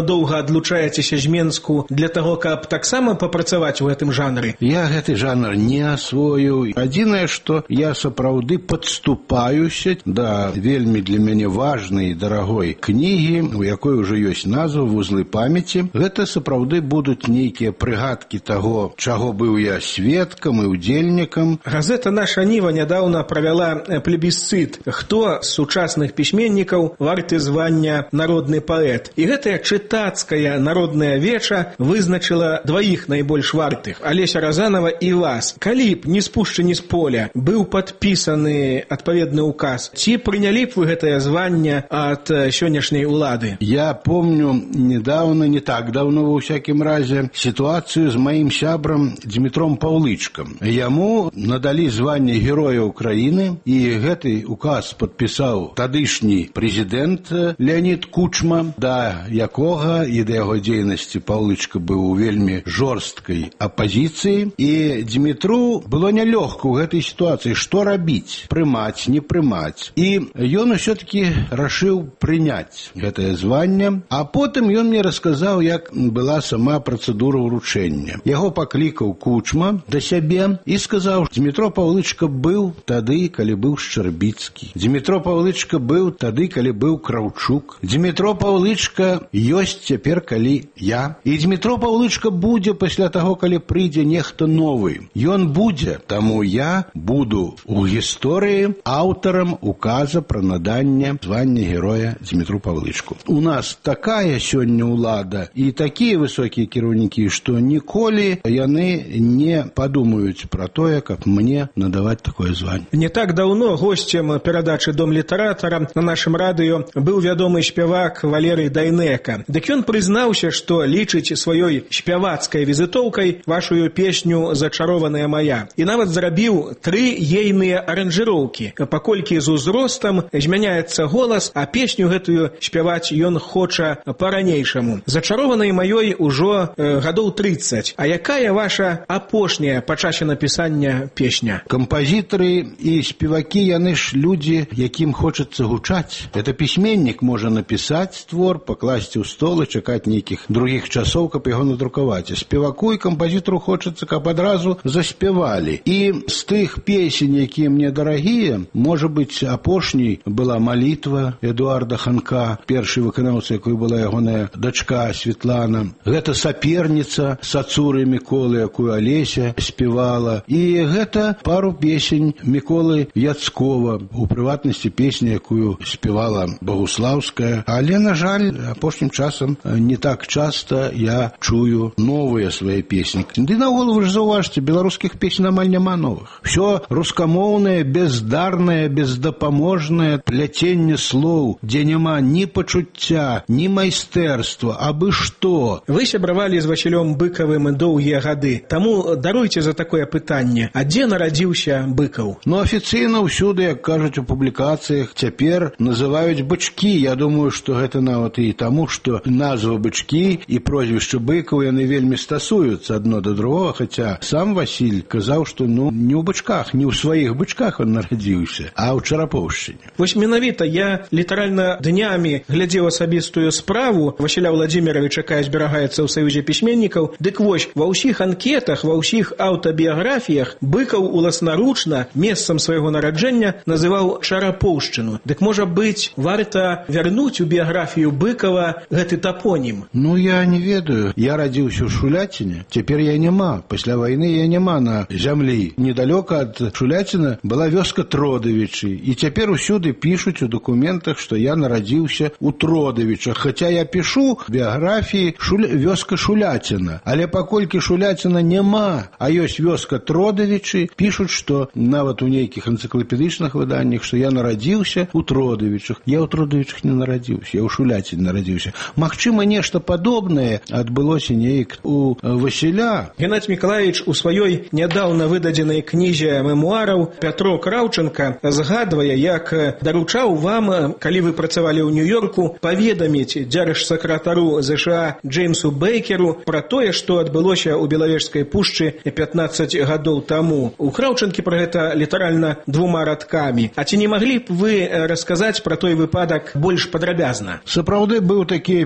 адлучаецеся з Менску для таго, каб таксама папрацаваць у гэтым жанры? Я гэты жанр не асвоіў. Адзінае, што я сапраўды падступаюся да вельмі для мяне важнай і дарагой кнігі, у якой ужо ёсць назва «Вузлы памяці». Гэта сапраўды будуць нейкія прыгадкі таго, чаго быў я сведкам і удзельнікам. Газета «Наша Ніва» нядаўна правяла плебісцыт. Хто з сучасных пісьменнікаў варты звання народны паэт? І гэтая чытацкая народная веча вызначыла дваіх найбольш вартых – Алеся Разанова і вас. Калі б не спушчані з поля быў падпісаны адпаведны указ, ці прынялі б вы гэтае званне ад сённяшняй улады? Я помню недавно, не так давно, во всякім разе, ситуацию з маім сябрам Дмітром Паўлычкам. Яму надалі званне Героя Украины, і гэты указ падпісаў тадышні прэзідэнт Леонид Кучма, да якога і да яго дзейнасці Паўлычка быў у вельмі жорсткай апазіцыі. І Дмітру было нялёгка ў гэтай сітуацыі, што рабіць, прымаць, не прымаць. І ён усё-таки рашыў прыняць гэтае званне, а потым ён мне расказаў, як была сама працэдура ўручэння. Яго паклікаў Кучма да сябе і сказаў: Дмітро Паўлычка быў тады, калі быў Шчарбіцкі. Дмітро Паўлычка быў тады, калі быў Краўчук. Дмітро Паўлычка ёсць цяпер, калі я. І Дмітро Паўлычка будзе пасля таго, калі прыйдзе нехта новы. Ён будзе, таму я буду у гісторыі аўтарам указа пра наданне звання Героя Дмітру Паўлычку. У нас такая сёння ўлада і такія высокія кіраўнікі, што ніколі яны не падумаюць пра тое, каб мне надаваць такое званне. Не так даўно госцем перадачы «Дом літаратара» на нашым радыё быў вядомы спявак Валерый Дайнека. Дык ён прызнаўся, што лічыць сваёй спявацкай візітоўкай вашую песню «Зачарованая моя». І нават зрабіў тры ейныя аранжыроўкі, паколькі з узростам змяняецца голас, а песню гэтую спяваць ён хоча па-ранейшаму. «Зачарованай маёй» ужо э, гадоў трыццаць. А якая ваша апошняя па часе напісання песня? Кампазітары і спевакі, яны ж людзі, якім хочацца гучаць. Это пісьменнік можа напісаць твор, пакласці ў стол і чакаць нейкіх другіх часоў, каб яго надрукаваць. Спеваку і кампазітару хочацца, каб адразу заспявалі. І з тых песень, якія мне дарагія, можа быць, апошняй была «Малітва» Эдуарда Ханка, першы выканаўца, якой была ягоная дачка Светлана. Гэта «Саперніца» Сацуры Міколы, якую Алеся спевала. І гэта пару песень Міколы Яцкова, у прыватнасці песня, якую спевала Богуслаўская. Але, на жаль, апошнім часам не так часта я чую новыя свае песні. Ды наогул, вы ж заўважце, беларускіх песень амаль няма новых. Всё рускамоўнае, бездарнае, бездапаможнае пляценне слоў, дзе няма ні пачуцця, ні майстэрства, абы што. Вы сябравалі з Васілём Быкавым доўгія гады. Таму даруйце за такое пытанне. А дзе нарадзіўся Быкаў? Ну, афіцыйна ўсюды, як кажуць у публікацыях, цяпер называюць Бычкі. Я думаю, што гэта нават і таму, што назва Бычкі і прозвішча Быкаў, яны вельмі стасуюцца адно да другога, хаця сам Васіль казаў, што ну не ў Бычках, не ў сваіх Бычках он нарадзіўся, а ў Чарапоўшчыне. Вось менавіта я літаральна днямі глядзеў асабістую справу Васіля Владзіміровича, якая зберагаецца ў Саюзе пісьменнікаў. Дык вось, ва ўсіх анкетах, ва ўсіх аўтабіяграфіях Быкаў уласнаручна месцам свайго нараджэння называў Чарапоўшчыну. Дык, можа быць, варта вярнуць у біяграфію Быкава гэты тапонім? Ну, я не ведаю. Я радзіўся ў Шуляціне. Цяпер я няма. Пасля вайны я няма на зямлі. Недалёка ад Шуляціна была вёска Тродавічы. І цяпер усюды пішуць у дакументах, што я нарадзіўся ў Тродавічах. Хаця я пішу біяграфіі Шуля... вёска Шуляціна. Але паколькі Шуляціна няма, а ёсць вёска Тродавічы, пішуць, што нават у нейкіх энцыклапедычных выданнях, што я нарадзіўся ў Тродавічах. Я ў Тродавічах не нарадзіўся, я ў Шуляціне нарадзіўся. Магчыма, нешта падобнае адбылося неяк у Васіля. Геннадзь Мікалаевич у сваёй нядаўна выдадзенай кнізе мемуараў Пятро Краўченка згадвае, як даручаў вам, калі вы працавалі ў Нью-Йорку, паведаміць дзяржсакратару ЗША Джеймсу Бейкеру пра тое, што адбылося ў Белавежскай пушчы пятнаццаць гадоў таму. У Краўченкі пра гэта літаральна двума радкамі. А ці не маглі б вы расказаць пра той выпадак больш падрабязна? Сапраўды быў такі эпізод.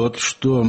вот, что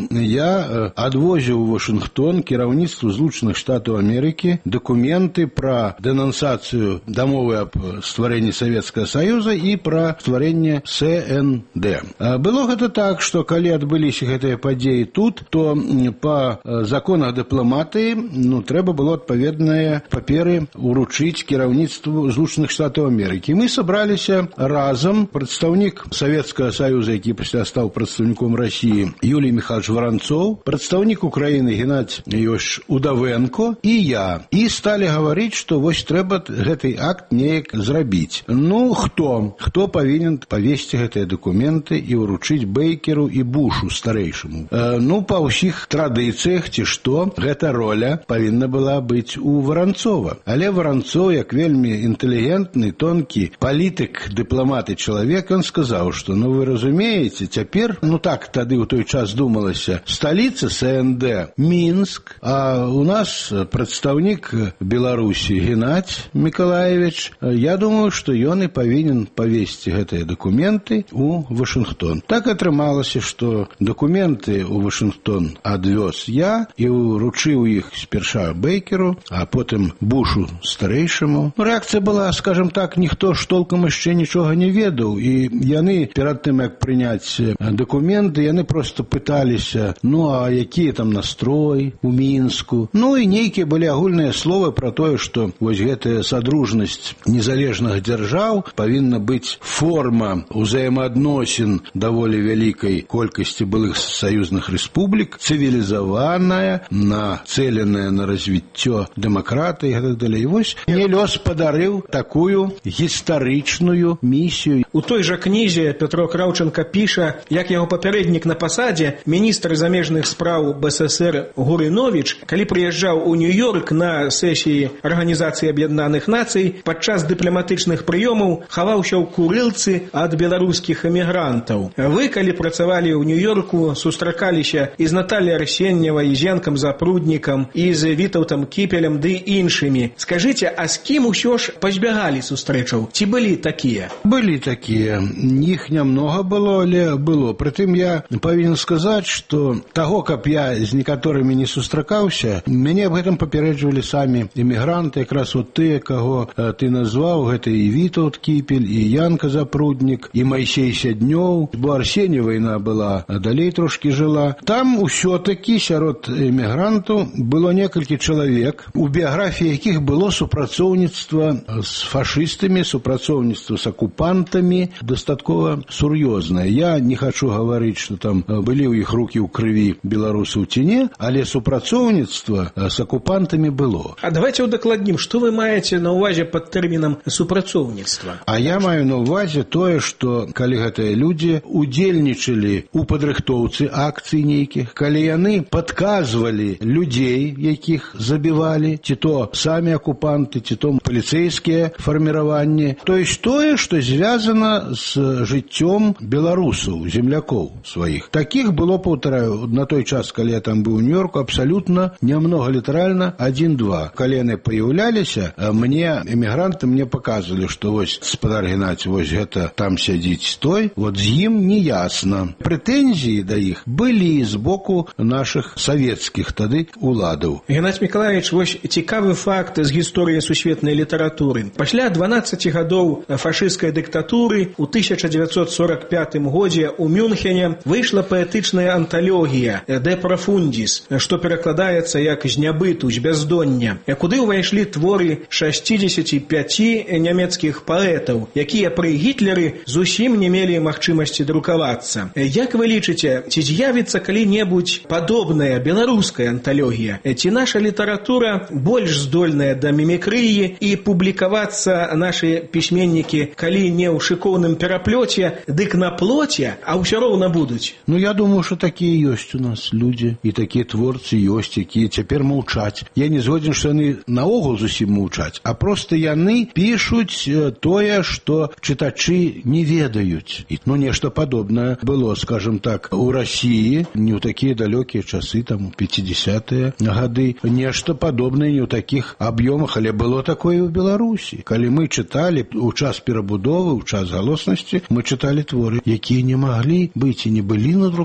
я адвозіў у Вашингтон кіраўніцтву Злучаных Штатаў Амерыкі дакументы пра денонсацыю дамовы аб стварэнні Савецкага Саюза і пра стварэнне С Н Д. Было гэта так, што калі адбыліся гэтыя падзеі тут, то па законах дыпламатыі ну, трэба было адпаведныя паперы уручыць кіраўніцтву Злучаных Штатаў Амерыкі. Мы сабраліся разам, прадстаўнік Савецкага Саюза, які пасля стаў прадстаўніком Расіі, Юлій Михайлович Воронцов, прадстаўнік Украіны Геннадзь Иосифович Удавенко і я. І сталі гаварыць, што вось трэба гэты акт неяк зрабіць. Ну, хто? Хто павінен павесці гэтыя дакументы і уручыць Бейкеру і Бушу старэйшаму? Э, ну, па ўсіх традыцыях, ці што, гэта роля павінна была быць у Воронцова. Але Воронцов, як вельмі інтэлігентны, тонкі палітык, дыпламат і чалавек, он сказаў, што, ну, вы разумееце, цяпер, ну так, тады ў той час думалася, сталіца С Н Д Мінск, а у нас прадстаўнік Беларусі Геннадзь Миколаевич, я думаю, што ён і павінен павесці гэтыя дакументы у Вашингтон. Так атрымалася, што дакументы ў Вашингтон адвёз я і уручыў іх спярша Бейкеру, а потым Бушу старэйшаму. Рэакцыя была, скажем так, ніхто ж толкам яшчэ нічога не ведаў, і яны перад тым, як прыняць дакументы, яны просто пыталіся, ну а які там настрой у Мінску. Ну і нейкія былі агульныя словы пра тое, што вось гэтая садружнасць незалежных дзяржаў павінна быць форма ўзаемаадносін даволі вялікай колькасці былых саюзных рэспублік, цывілізаваная, нацеленая на развіццё дэмакратыі і гэтак далей. І вось мне лёс падарыў такую гістарычную місію. У той жа кнізе Петро Краўченка піша, як яго папярэднік на пасадзе, міністр замежных спраў Б С С Р Гурыновіч, калі прыязджаў у Нью-Йорк на сесіі Арганізацыі Аб'яднаных Нацый, падчас дыпламатычных прыёмаў хаваўся ў курылцы ад беларускіх эмігрантаў. Вы, калі працавалі ў Нью-Йорку, сустракаліся і з Натальяй Арсеньевай, і з Янкам Запруднікам, і з Вітаўтам Кіпелем, ды іншымі. Скажыце, а з кім усё ж пазбягалі сустрэчаў? Ці былі такія? Былі такія. Іх нямнога было, але было. Прытым я павінен сказаць, што таго, каб я з некаторымі не сустракаўся, мяне аб гэтым папярэджвалі самі эмігранты, якраз от тыя, каго ты назваў, гэта і Вітаўт Кіпель, і Янка Запруднік, і Майсей Сяднёў, бо Арсеньева яна была, а далей трошкі жыла. Там усё-такі сярод эмігрантаў было некалькі чалавек, у біяграфіі якіх было супрацоўніцтва з фашыстамі, супрацоўніцтва з акупантамі дастаткова сур'ёзнае. Я не хачу гаварыць, што там былі ў іх рукі ў крыві беларусаў ці не, але супрацоўніцтва з акупантамі было. А давайте удакладнім, што вы маеце на ўвазе пад тэрмінам супрацоўніцтва? А я маю на ўвазе тое, што калі гэтыя людзі удзельнічалі ў падрыхтоўцы акцый нейкіх, калі яны падказвалі людзей, якіх забівалі, ці то самі акупанты, ці то паліцэйскія фарміраванні, то есть тое, што звязана з жыццём беларусаў, землякоў сваіх. Такіх было, паўтараю, на той час, калі я там быў у Нью-Йорку, абсалютна нямнога, літаральна адзін-два. Калі яны паяўляліся, мне, эмігранты, мне паказвалі, што вось спадар Геннадзь, вось гэта там сядзіць той, вот з ім не ясна. Прэтэнзіі да іх былі з боку нашых савецкіх тады уладаў. Геннадзь Миколаевич, вось цікавы факт з гісторыі сусветнай літаратуры. Пасля дванаццаці гадоў фашысцкай дыктатуры у тысяча дзевяцьсот сорок пятым годзе ў Мюнхене выйшла паэтычная анталогія «De Profundis», што перакладаецца як «З нябыту, з бяздоння», куды ўвайшлі творы шасцідзесяці пяці нямецкіх паэтаў, якія пры Гітлеры зусім не мелі магчымасці друкавацца. Як вы лічыце, ці з'явіцца калі-небудзь падобная беларуская анталогія? Ці наша літаратура больш здольная да мімікрыі і публікавацца нашы пісьменнікі калі не ў шыкоўным пераплёце, дык на плоце, а ўсё роўна будуць? Ну, я думаю, што такія ёсць у нас людзі, і такія творцы ёсць, якія цяпер маўчаць. Я не згодзін, што яны наогул зусім маўчаць, а проста яны пішуць тое, што чытачы не ведаюць. І, ну, нешта падобнае было, скажем так, у Расіі, не ў такія далёкія часы, там, у пяцідзясятыя гады, нешта падобнае не ў такіх аб'ёмах, але было такое ў Беларусі. Калі мы чыталі у час перабудовы, у час галоснасці, мы чыталі творы, якія не маглі быць і не былі надрукаваны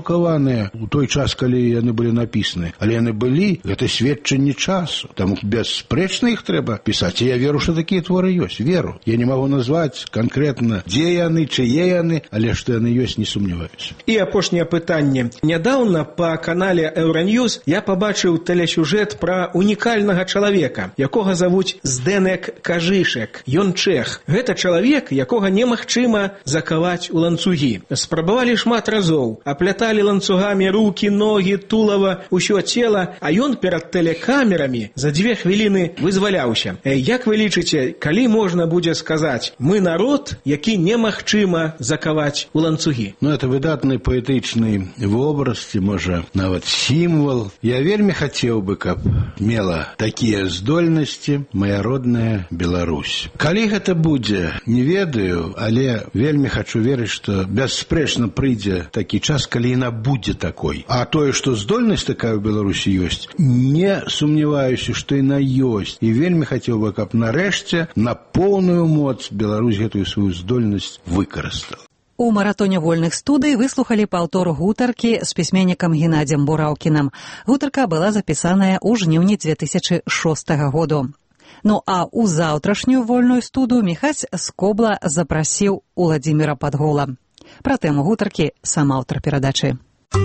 надрукаваныя у той час, калі яны былі напісаны, але яны былі, гэта сведчанне часу. Таму бясспрэчна іх трэба пісаць. І я веру, што такія творы ёсць. Веру. Я не магу назваць канкрэтна, дзе яны, чые яны, але што яны ёсць, не сумняваюся. І апошняе пытанне. Нядаўна па канале Еўраньюз я пабачыў тэлесюжэт пра унікальнага чалавека, якога завуць Зденек Кажышек. Ён чэх. Гэта чалавек, якога немагчыма закаваць у ланцугі. Спрабавалі шмат разоў. Апляталі ланцугамі рукі, ногі, тулава, усё цела, а ён перад тэлекамерамі за дзве хвіліны вызваляўся. Як вы лічыце, калі можна будзе сказаць, мы народ, які немагчыма закаваць у ланцугі? Ну, это выдатны паэтычны вобраз, ці, можа, нават сімвал. Я вельмі хацеў бы, каб мела такія здольнасці моя родная Беларусь. Калі гэта будзе, не ведаю, але вельмі хачу верыць, што бясспрэчна прыйдзе такі час, калі яна будзе такой. А тое, што здольнасць такая ў Беларусі ёсць, не сумняваюся, што яна ёсць. І вельмі хацеў бы, каб нарэшце на поўную моц Беларусь гэтую сваю здольнасць выкарыстала. У маратоне вольных студый выслухалі паўтор гутаркі з пісьменнікам Геннадзем Бураўкінам. Гутарка была запісаная ў жніўні дзве тысячы шостага году. Ну а ў заўтрашнюю вольную студыю Міхась Скобла запрасіў Уладзіміра Падгола. Пра тэму гутаркі сам аўтар перадачы.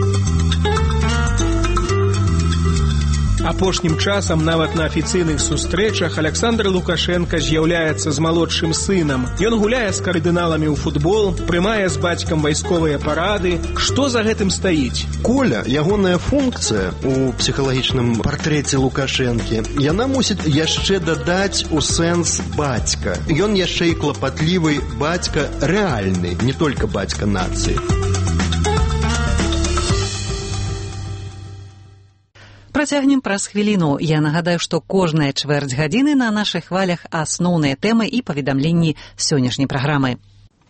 Апошнім часам нават на афіцыйных сустрэчах Александр Лукашенко з'яўляецца з малодшым сынам. Ён гуляе з кардыналамі ў футбол, прымае з бацькам вайсковыя парады. Што за гэтым стаіць? Коля, ягоная функцыя у псіхалагічным партрэце Лукашэнкі, яна мусіць яшчэ дадаць у сэнс бацька. Ён яшчэ і клапатлівы бацька рэальны, не толькі бацька нацыі. Працягнем праз хвіліну. Я нагадаю, што кожная чвэрць гадзіны на нашых хвалях асноўныя тэмы і паведамленні сённяшняй праграмы.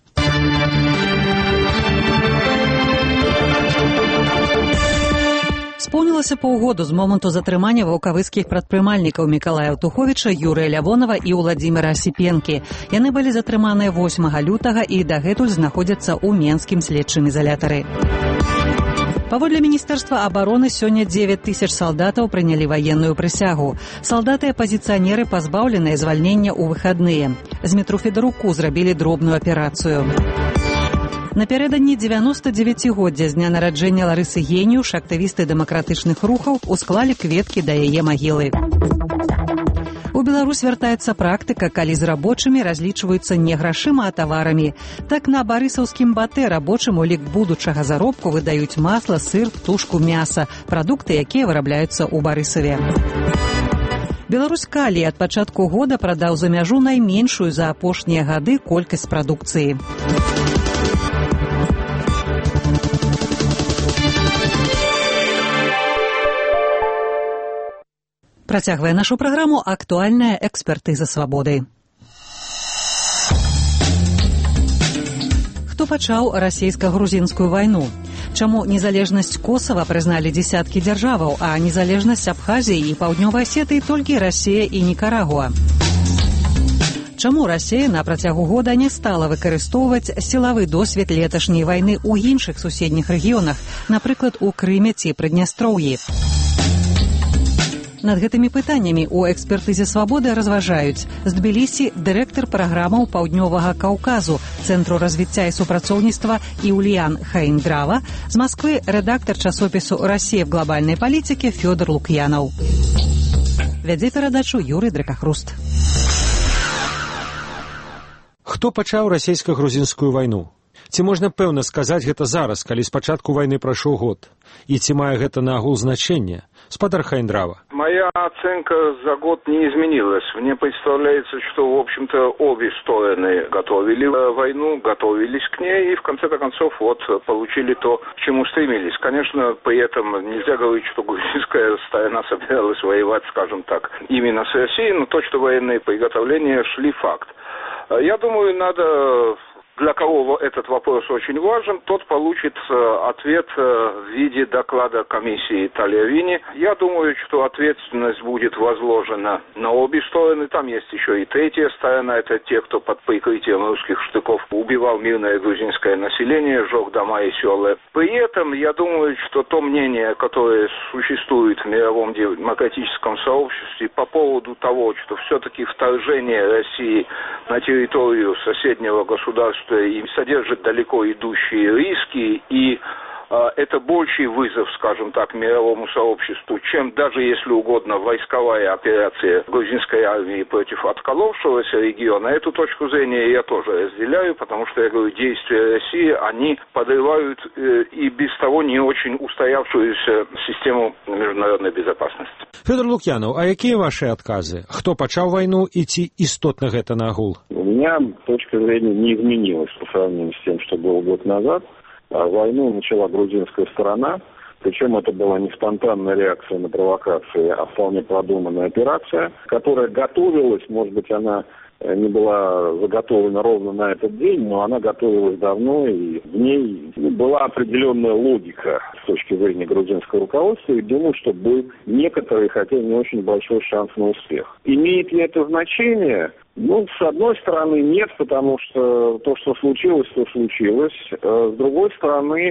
Споўнілася паўгоду з моманту затрымання ваўкавыцкіх прадпрымальнікаў Мікалая Аўтуховіча, Юрыя Лявонава і Уладзіміра Асіпенкі. Яны былі затрыманыя восьмага лютага і дагэтуль знаходзяцца ў менскім следчым изалятары. Паводле Міністэрства абароны сёння дзевяць тысяч салдатаў прынялі ваенную прысягу. Салдаты-апазіцыянеры пазбаўленыя звальнення ў выхадныя. З метро Федаруку зрабілі дробную аперацыю. Напярэдадні дзевяноста-дзевяцігоддзя з дня нараджэння Ларысы Геніуш актывісты дэмакратычных рухаў усклалі кветкі да яе магілы. У Беларусь вяртаецца практыка, калі з рабочымі разлічваюцца не грашыма, а таварамі. Так на барысаўскім батэ рабочым у лік будучага заробку выдаюць масла, сыр, птушку, мяса, прадукты, якія вырабляюцца ў Барысаве. Беларусь Калій ад пачатку года прадаў за мяжу найменшую за апошнія гады колькасць прадукцыі. Працягвае нашу праграму актуальная экспертыза свабоды. Хто пачаў расійска-грузінскую вайну? Чаму незалежнасць Косава прызналі дзесяткі дзяржаваў, а незалежнасць Абхазіі і Паўднёвай Асетыі толькі Расія і Нікарагуа? Чаму Расія на працягу года не стала выкарыстоўваць сілавы досвед леташняй вайны ў іншых суседніх рэгіёнах, напрыклад, у Крыме ці Прыднястроўі? Над гэтымі пытаннямі ў экспертызе свабоды разважаюць з Тбілісі дырэктар праграмаў Паўднёвага Каўказу Цэнтру развіцця і супрацоўніцтва Іўліян Хаіндрава, з Масквы рэдактар часопісу «Россия в глобальной политике» Фёдор Лукьянаў. Вядзе перадачу Юрый Дракахруст. Хто пачаў расійска-грузінскую вайну? Ці можна пэўна сказаць гэта зараз, калі з пачатку вайны прайшоў год? І ці мае гэта на агул значение? Спадар Хаиндрава. Моя оценка за год не изменилась. Мне представляется, что, в общем-то, обе стороны готовили войну, готовились к ней и, в конце концов, вот, получили то, к чему стремились. Конечно, при этом нельзя говорить, что грузинская сторона собиралась воевать, скажем так, именно с Россией, но то, что военные приготовления шли, факт. Я думаю, надо для кого этот вопрос очень важен, тот получит ответ в виде доклада комиссии Тальявини. Я думаю, что ответственность будет возложена на обе стороны. Там есть еще и третья сторона. Это те, кто под прикрытием русских штыков убивал мирное грузинское население, сжег дома и села. При этом, я думаю, что то мнение, которое существует в мировом демократическом сообществе по поводу того, что все-таки вторжение России на территорию соседнего государства и содержит далеко идущие риски, и это больший вызов, скажем так, мировому сообществу, чем даже, если угодно, войсковая операция грузинской армии против отколовшегося региона. Эту точку зрения я тоже разделяю, потому что, я говорю, действия России, они подрывают э, и без того не очень устоявшуюся систему международной безопасности. Федор Лукьянов, а какие ваши отказы? Кто начал войну и ці истотно это нагул? У меня точка зрения не изменилась по сравнению с тем, что было год назад. Войну начала грузинская сторона, причем это была не спонтанная реакция на провокации, а вполне продуманная операция, которая готовилась, может быть, она не была заготовлена ровно на этот день, но она готовилась давно, и в ней была определенная логика с точки зрения грузинского руководства, и думаю, что был некоторый, хотя не очень большой шанс на успех. Имеет ли это значение? Ну, с одной стороны, нет, потому что то, что случилось, то случилось. С другой стороны,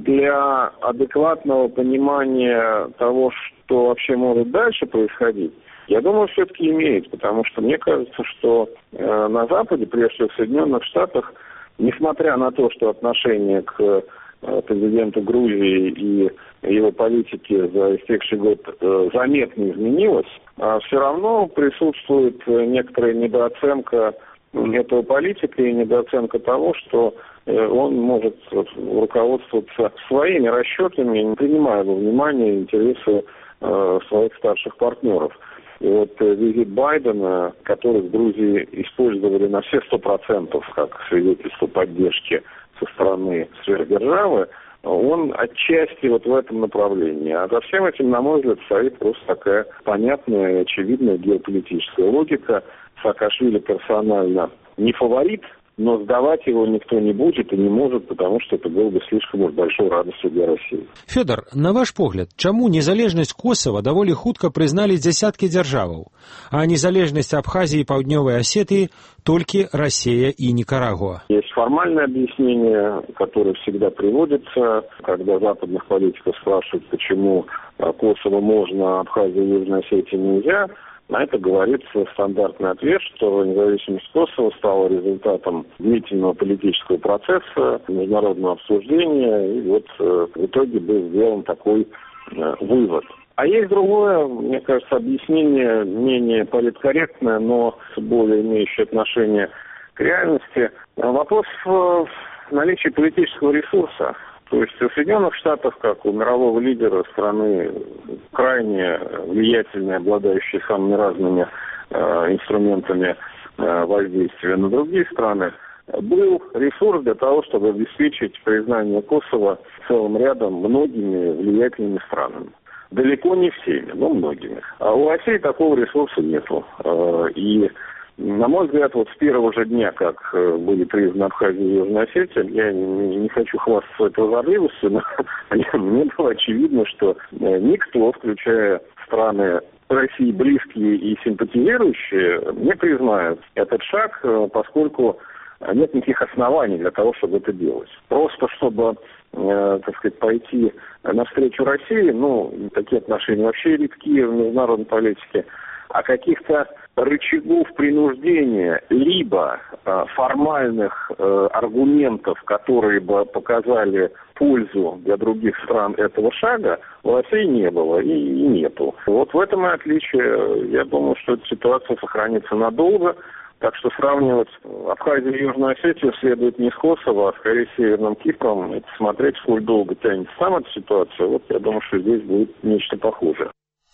для адекватного понимания того, что вообще может дальше происходить, я думаю, все-таки имеет, потому что мне кажется, что э, на Западе, прежде всего в Соединенных Штатах, несмотря на то, что отношение к э, президенту Грузии и его политике за истекший год э, заметно изменилось, э, все равно присутствует некоторая недооценка этого политика и недооценка того, что э, он может руководствоваться своими расчетами, не принимая во внимание интересы э, своих старших партнеров. И вот визит Байдена, который в Грузии использовали на все сто процентов как свидетельство поддержки со стороны сверхдержавы, он отчасти вот в этом направлении. А за всем этим, на мой взгляд, стоит просто такая понятная и очевидная геополитическая логика. Саакашвили персонально не фаворит, но сдавать его никто не будет и не может, потому что это было бы слишком уж большой радостью для России. Федор, на ваш погляд, чему незалежность Косово довольно хутко признали десятки державов, а незалежность Абхазии и Паўднёвой Осетии только Россия и Никарагуа? Есть формальное объяснение, которое всегда приводится, когда западных политиков спрашивают, почему Косово можно, а Абхазию и Южной Осетии нельзя. На это говорится стандартный ответ, что независимость Косово стала результатом длительного политического процесса, международного обсуждения, и вот э, в итоге был сделан такой э, вывод. А есть другое, мне кажется, объяснение менее политкорректное, но более имеющее отношение к реальности. Вопрос в наличии политического ресурса. То есть в Соединенных Штатах, как у мирового лидера страны, крайне влиятельной, обладающей самыми разными э, инструментами э, воздействия на другие страны, был ресурс для того, чтобы обеспечить признание Косово целым рядом многими влиятельными странами. Далеко не всеми, но многими. А у России такого ресурса нету. Э, и на мой взгляд, вот с первого же дня, как были признаны Абхазия и Южная Осетия, я не, не хочу хвастаться этой прозорливостью, но мне было очевидно, что никто, включая страны России близкие и симпатизирующие, не признают этот шаг, поскольку нет никаких оснований для того, чтобы это делать. Просто чтобы, э, так сказать, пойти навстречу России, ну, такие отношения вообще редки в международной политике, а каких-то рычагов принуждения, либо э, формальных э, аргументов, которые бы показали пользу для других стран этого шага, в России не было и, и нету. Вот в этом и отличие. Я думаю, что эта ситуация сохранится надолго. Так что сравнивать Абхазию и Южную Осетию следует не с Косово, а скорее с Северным Кипром, и посмотреть, сколь долго тянется там эта ситуация. Вот я думаю, что здесь будет нечто похожее.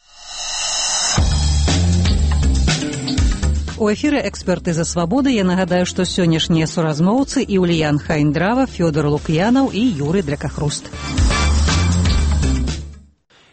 У эфіры «Эксперты за свободу». Я нагадаю, што сённяшнія суразмоўцы і Ульян Хайндрава, Фёдор Лукьянов і Юрий Дракахруст.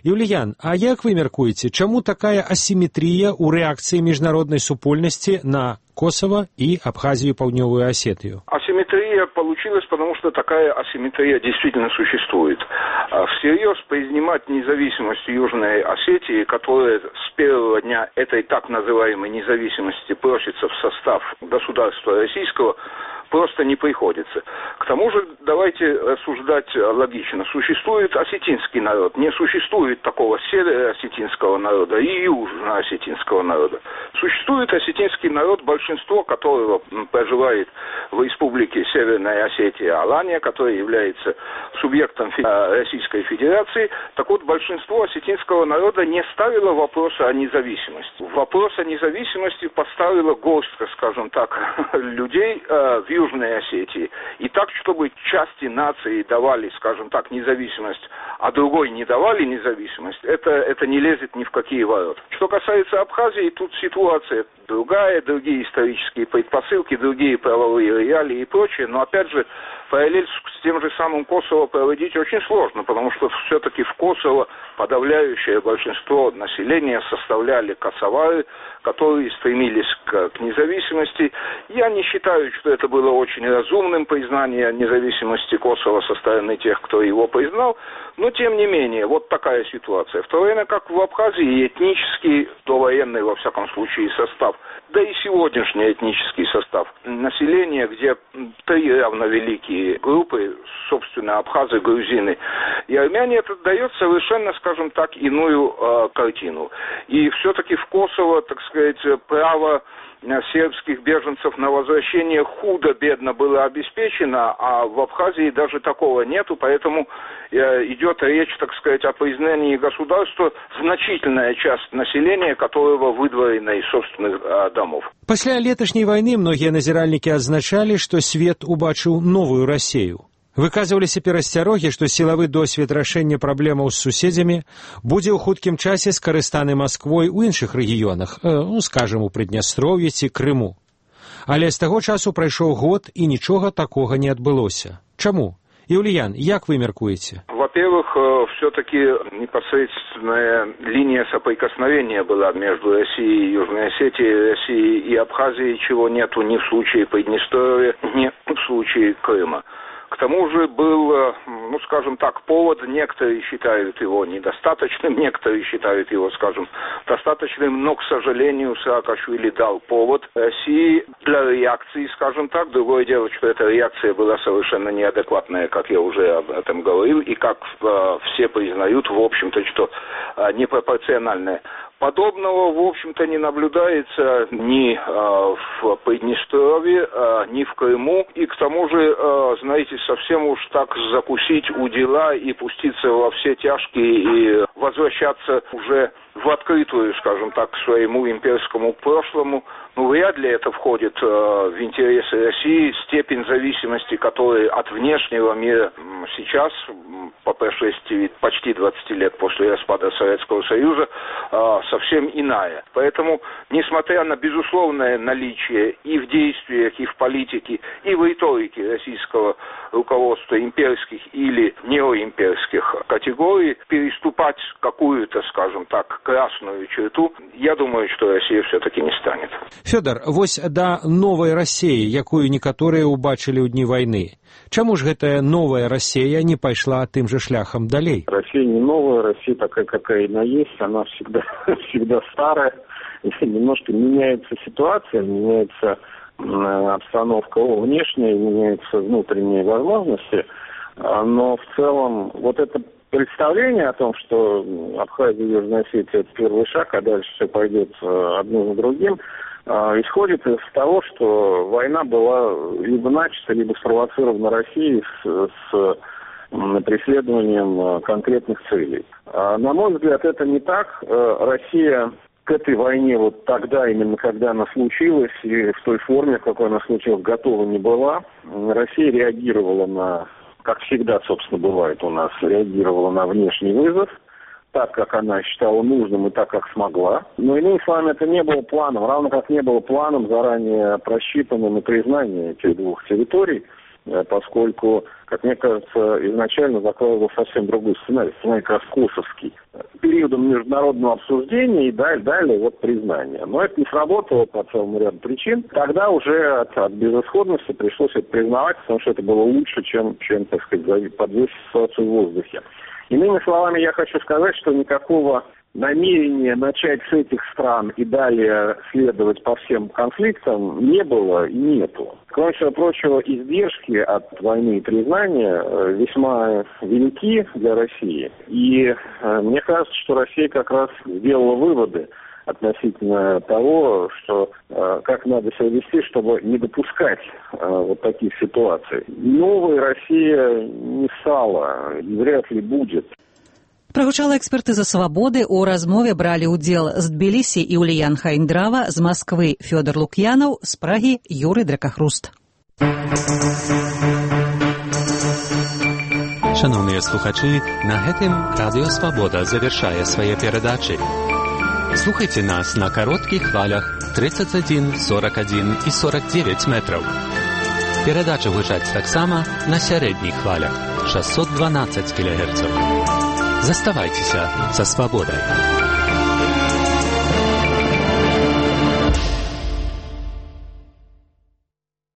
Юліян, а як вы мяркуеце, чаму такая асіметрія ў рэакцыі міжнароднай супольнасці на Косово и Абхазию и Паўднёвую Осетию? Асимметрия получилась, потому что такая асимметрия действительно существует. Всерьез признавать независимость Южной Осетии, которая с первого дня этой так называемой независимости просится в состав государства российского, просто не приходится. К тому же, давайте рассуждать логично. Существует осетинский народ. Не существует такого северо-осетинского народа и южно-осетинского народа. Существует осетинский народ, большинство которого проживает в республике Северная Осетия Алания, которая является субъектом Российской Федерации. Так вот, большинство осетинского народа не ставило вопроса о независимости. Вопрос о независимости поставила горстка, скажем так, людей в Южной Осетии. И так, чтобы части нации давали, скажем так, независимость, а другой не давали независимость, это, это не лезет ни в какие ворота. Что касается Абхазии, тут ситуация другая, другие исторические предпосылки, другие правовые реалии и прочее. Но, опять же, параллель с тем же самым Косово проводить очень сложно, потому что все-таки в Косово подавляющее большинство населения составляли косовары, которые стремились к, к независимости. Я не считаю, что это было очень разумным признание независимости Косово со стороны тех, кто его признал, но тем не менее, вот такая ситуация. В то время как в Абхазии этнический, довоенный во всяком случае состав, да и сегодняшний этнический состав населения, где три равновеликие группы, собственно, абхазы, грузины и армяне, это дает совершенно, скажем так, иную э, картину. И все-таки в Косово, так сказать, право сербских беженцев на возвращение худо-бедно было обеспечено, а в Абхазии даже такого нету, поэтому э, идет речь, так сказать, о признании государства, значительная часть населения которого выдворена из собственных э, домов. Пасля леташняй вайны многія назіральнікі адзначалі, што свет убачыў новую Расею. Выказываліся перасцярогі, што сілавы досвед рашэння праблемаў з суседзямі будзе ў хуткім часе скарыстаны Масквой у іншых рэгіёнах, э, ну, скажам, у Прыднястроўі ці Крыму. Але з таго часу прайшоў год, і нічога такога не адбылося. Чаму? Юліян, як вы мяркуеце? Во-первых, все-таки непосредственная линия соприкосновения была между Россией и Южной Осетией, Россией и Абхазией, чего нету ни в случае Приднестровья, ни в случае Крыма. К тому же был, ну, скажем так, повод, некоторые считают его недостаточным, некоторые считают его, скажем, достаточным, но, к сожалению, Саакашвили дал повод России для реакции, скажем так. Другое дело, что эта реакция была совершенно неадекватная, как я уже об этом говорил, и как э, все признают, в общем-то, что э, непропорциональная. Подобного, в общем-то, не наблюдается ни э, в Приднестровье, э, ни в Крыму. И к тому же, э, знаете, совсем уж так закусить у дела и пуститься во все тяжкие и возвращаться уже в открытую, скажем так, к своему имперскому прошлому, ну, вряд ли это входит э, в интересы России. Степень зависимости, которая от внешнего мира сейчас, по прошествии почти двадцати лет после распада Советского Союза, э, совсем иная. Поэтому, несмотря на безусловное наличие и в действиях, и в политике, и в риторике российского руководства имперских или неоимперских категорий, переступать какую-то, скажем так, красную черту, я думаю, что Россия все-таки не станет. Фёдор, вось да новай Расеі, якую некаторыя ўбачылі ў дні вайны. Чаму ж гэтая новая Россия не пошла тем же шляхом далей? Россия не новая, Россия такая, какая она есть, она всегда, всегда старая. Немножко меняется ситуация, меняется обстановка внешняя, меняются внутренние возможности, но в целом вот это представление о том, что Абхазия и Южная Осетия — это первый шаг, а дальше все пойдет одно за другим, исходит из того, что война была либо начата, либо спровоцирована Россией с, с преследованием конкретных целей. На мой взгляд, это не так. Россия к этой войне вот тогда, именно когда она случилась, и в той форме, в какой она случилась, готова не была. Россия реагировала на, как всегда, собственно, бывает у нас, реагировала на внешний вызов, так, как она считала нужным и так, как смогла. Но, иными словами, это не было планом, равно как не было планом заранее просчитанным и признание этих двух территорий. поскольку, как мне кажется, изначально закладывал совсем другой сценарий, сценарий как раз косовский. Периодом международного обсуждения и далее, далее вот признание. Но это не сработало по целому ряду причин. Тогда уже от, от безысходности пришлось это признавать, потому что это было лучше, чем, чем так сказать, подвесить ситуацию в воздухе. Иными словами, я хочу сказать, что никакого намерения начать с этих стран и далее следовать по всем конфликтам не было и нету. Кроме всего прочего, издержки от войны и признания весьма велики для России. И мне кажется, что Россия как раз сделала выводы относительно того, что э, как надо себя вести, чтобы не допускать э, вот таких ситуаций. Новой Россия не стала и вряд ли будет. Прагучала экспертыза «Свободы». У размове брали удзел з Тбілісі і Ульян Хайндрава, з Москвы Фёдор Лукьянов, з Прагі Юрий Дракахруст. Шановні слухачі, на гэтым Радіо Свобода завершае свае перадачы. Слухайте нас на коротких хвалях тридцать один, сорок один и сорок девять метров. Передача гучаць таксама на сярэдніх хвалях шестьсот двенадцать килогерцев. Заставайтеся со свободой.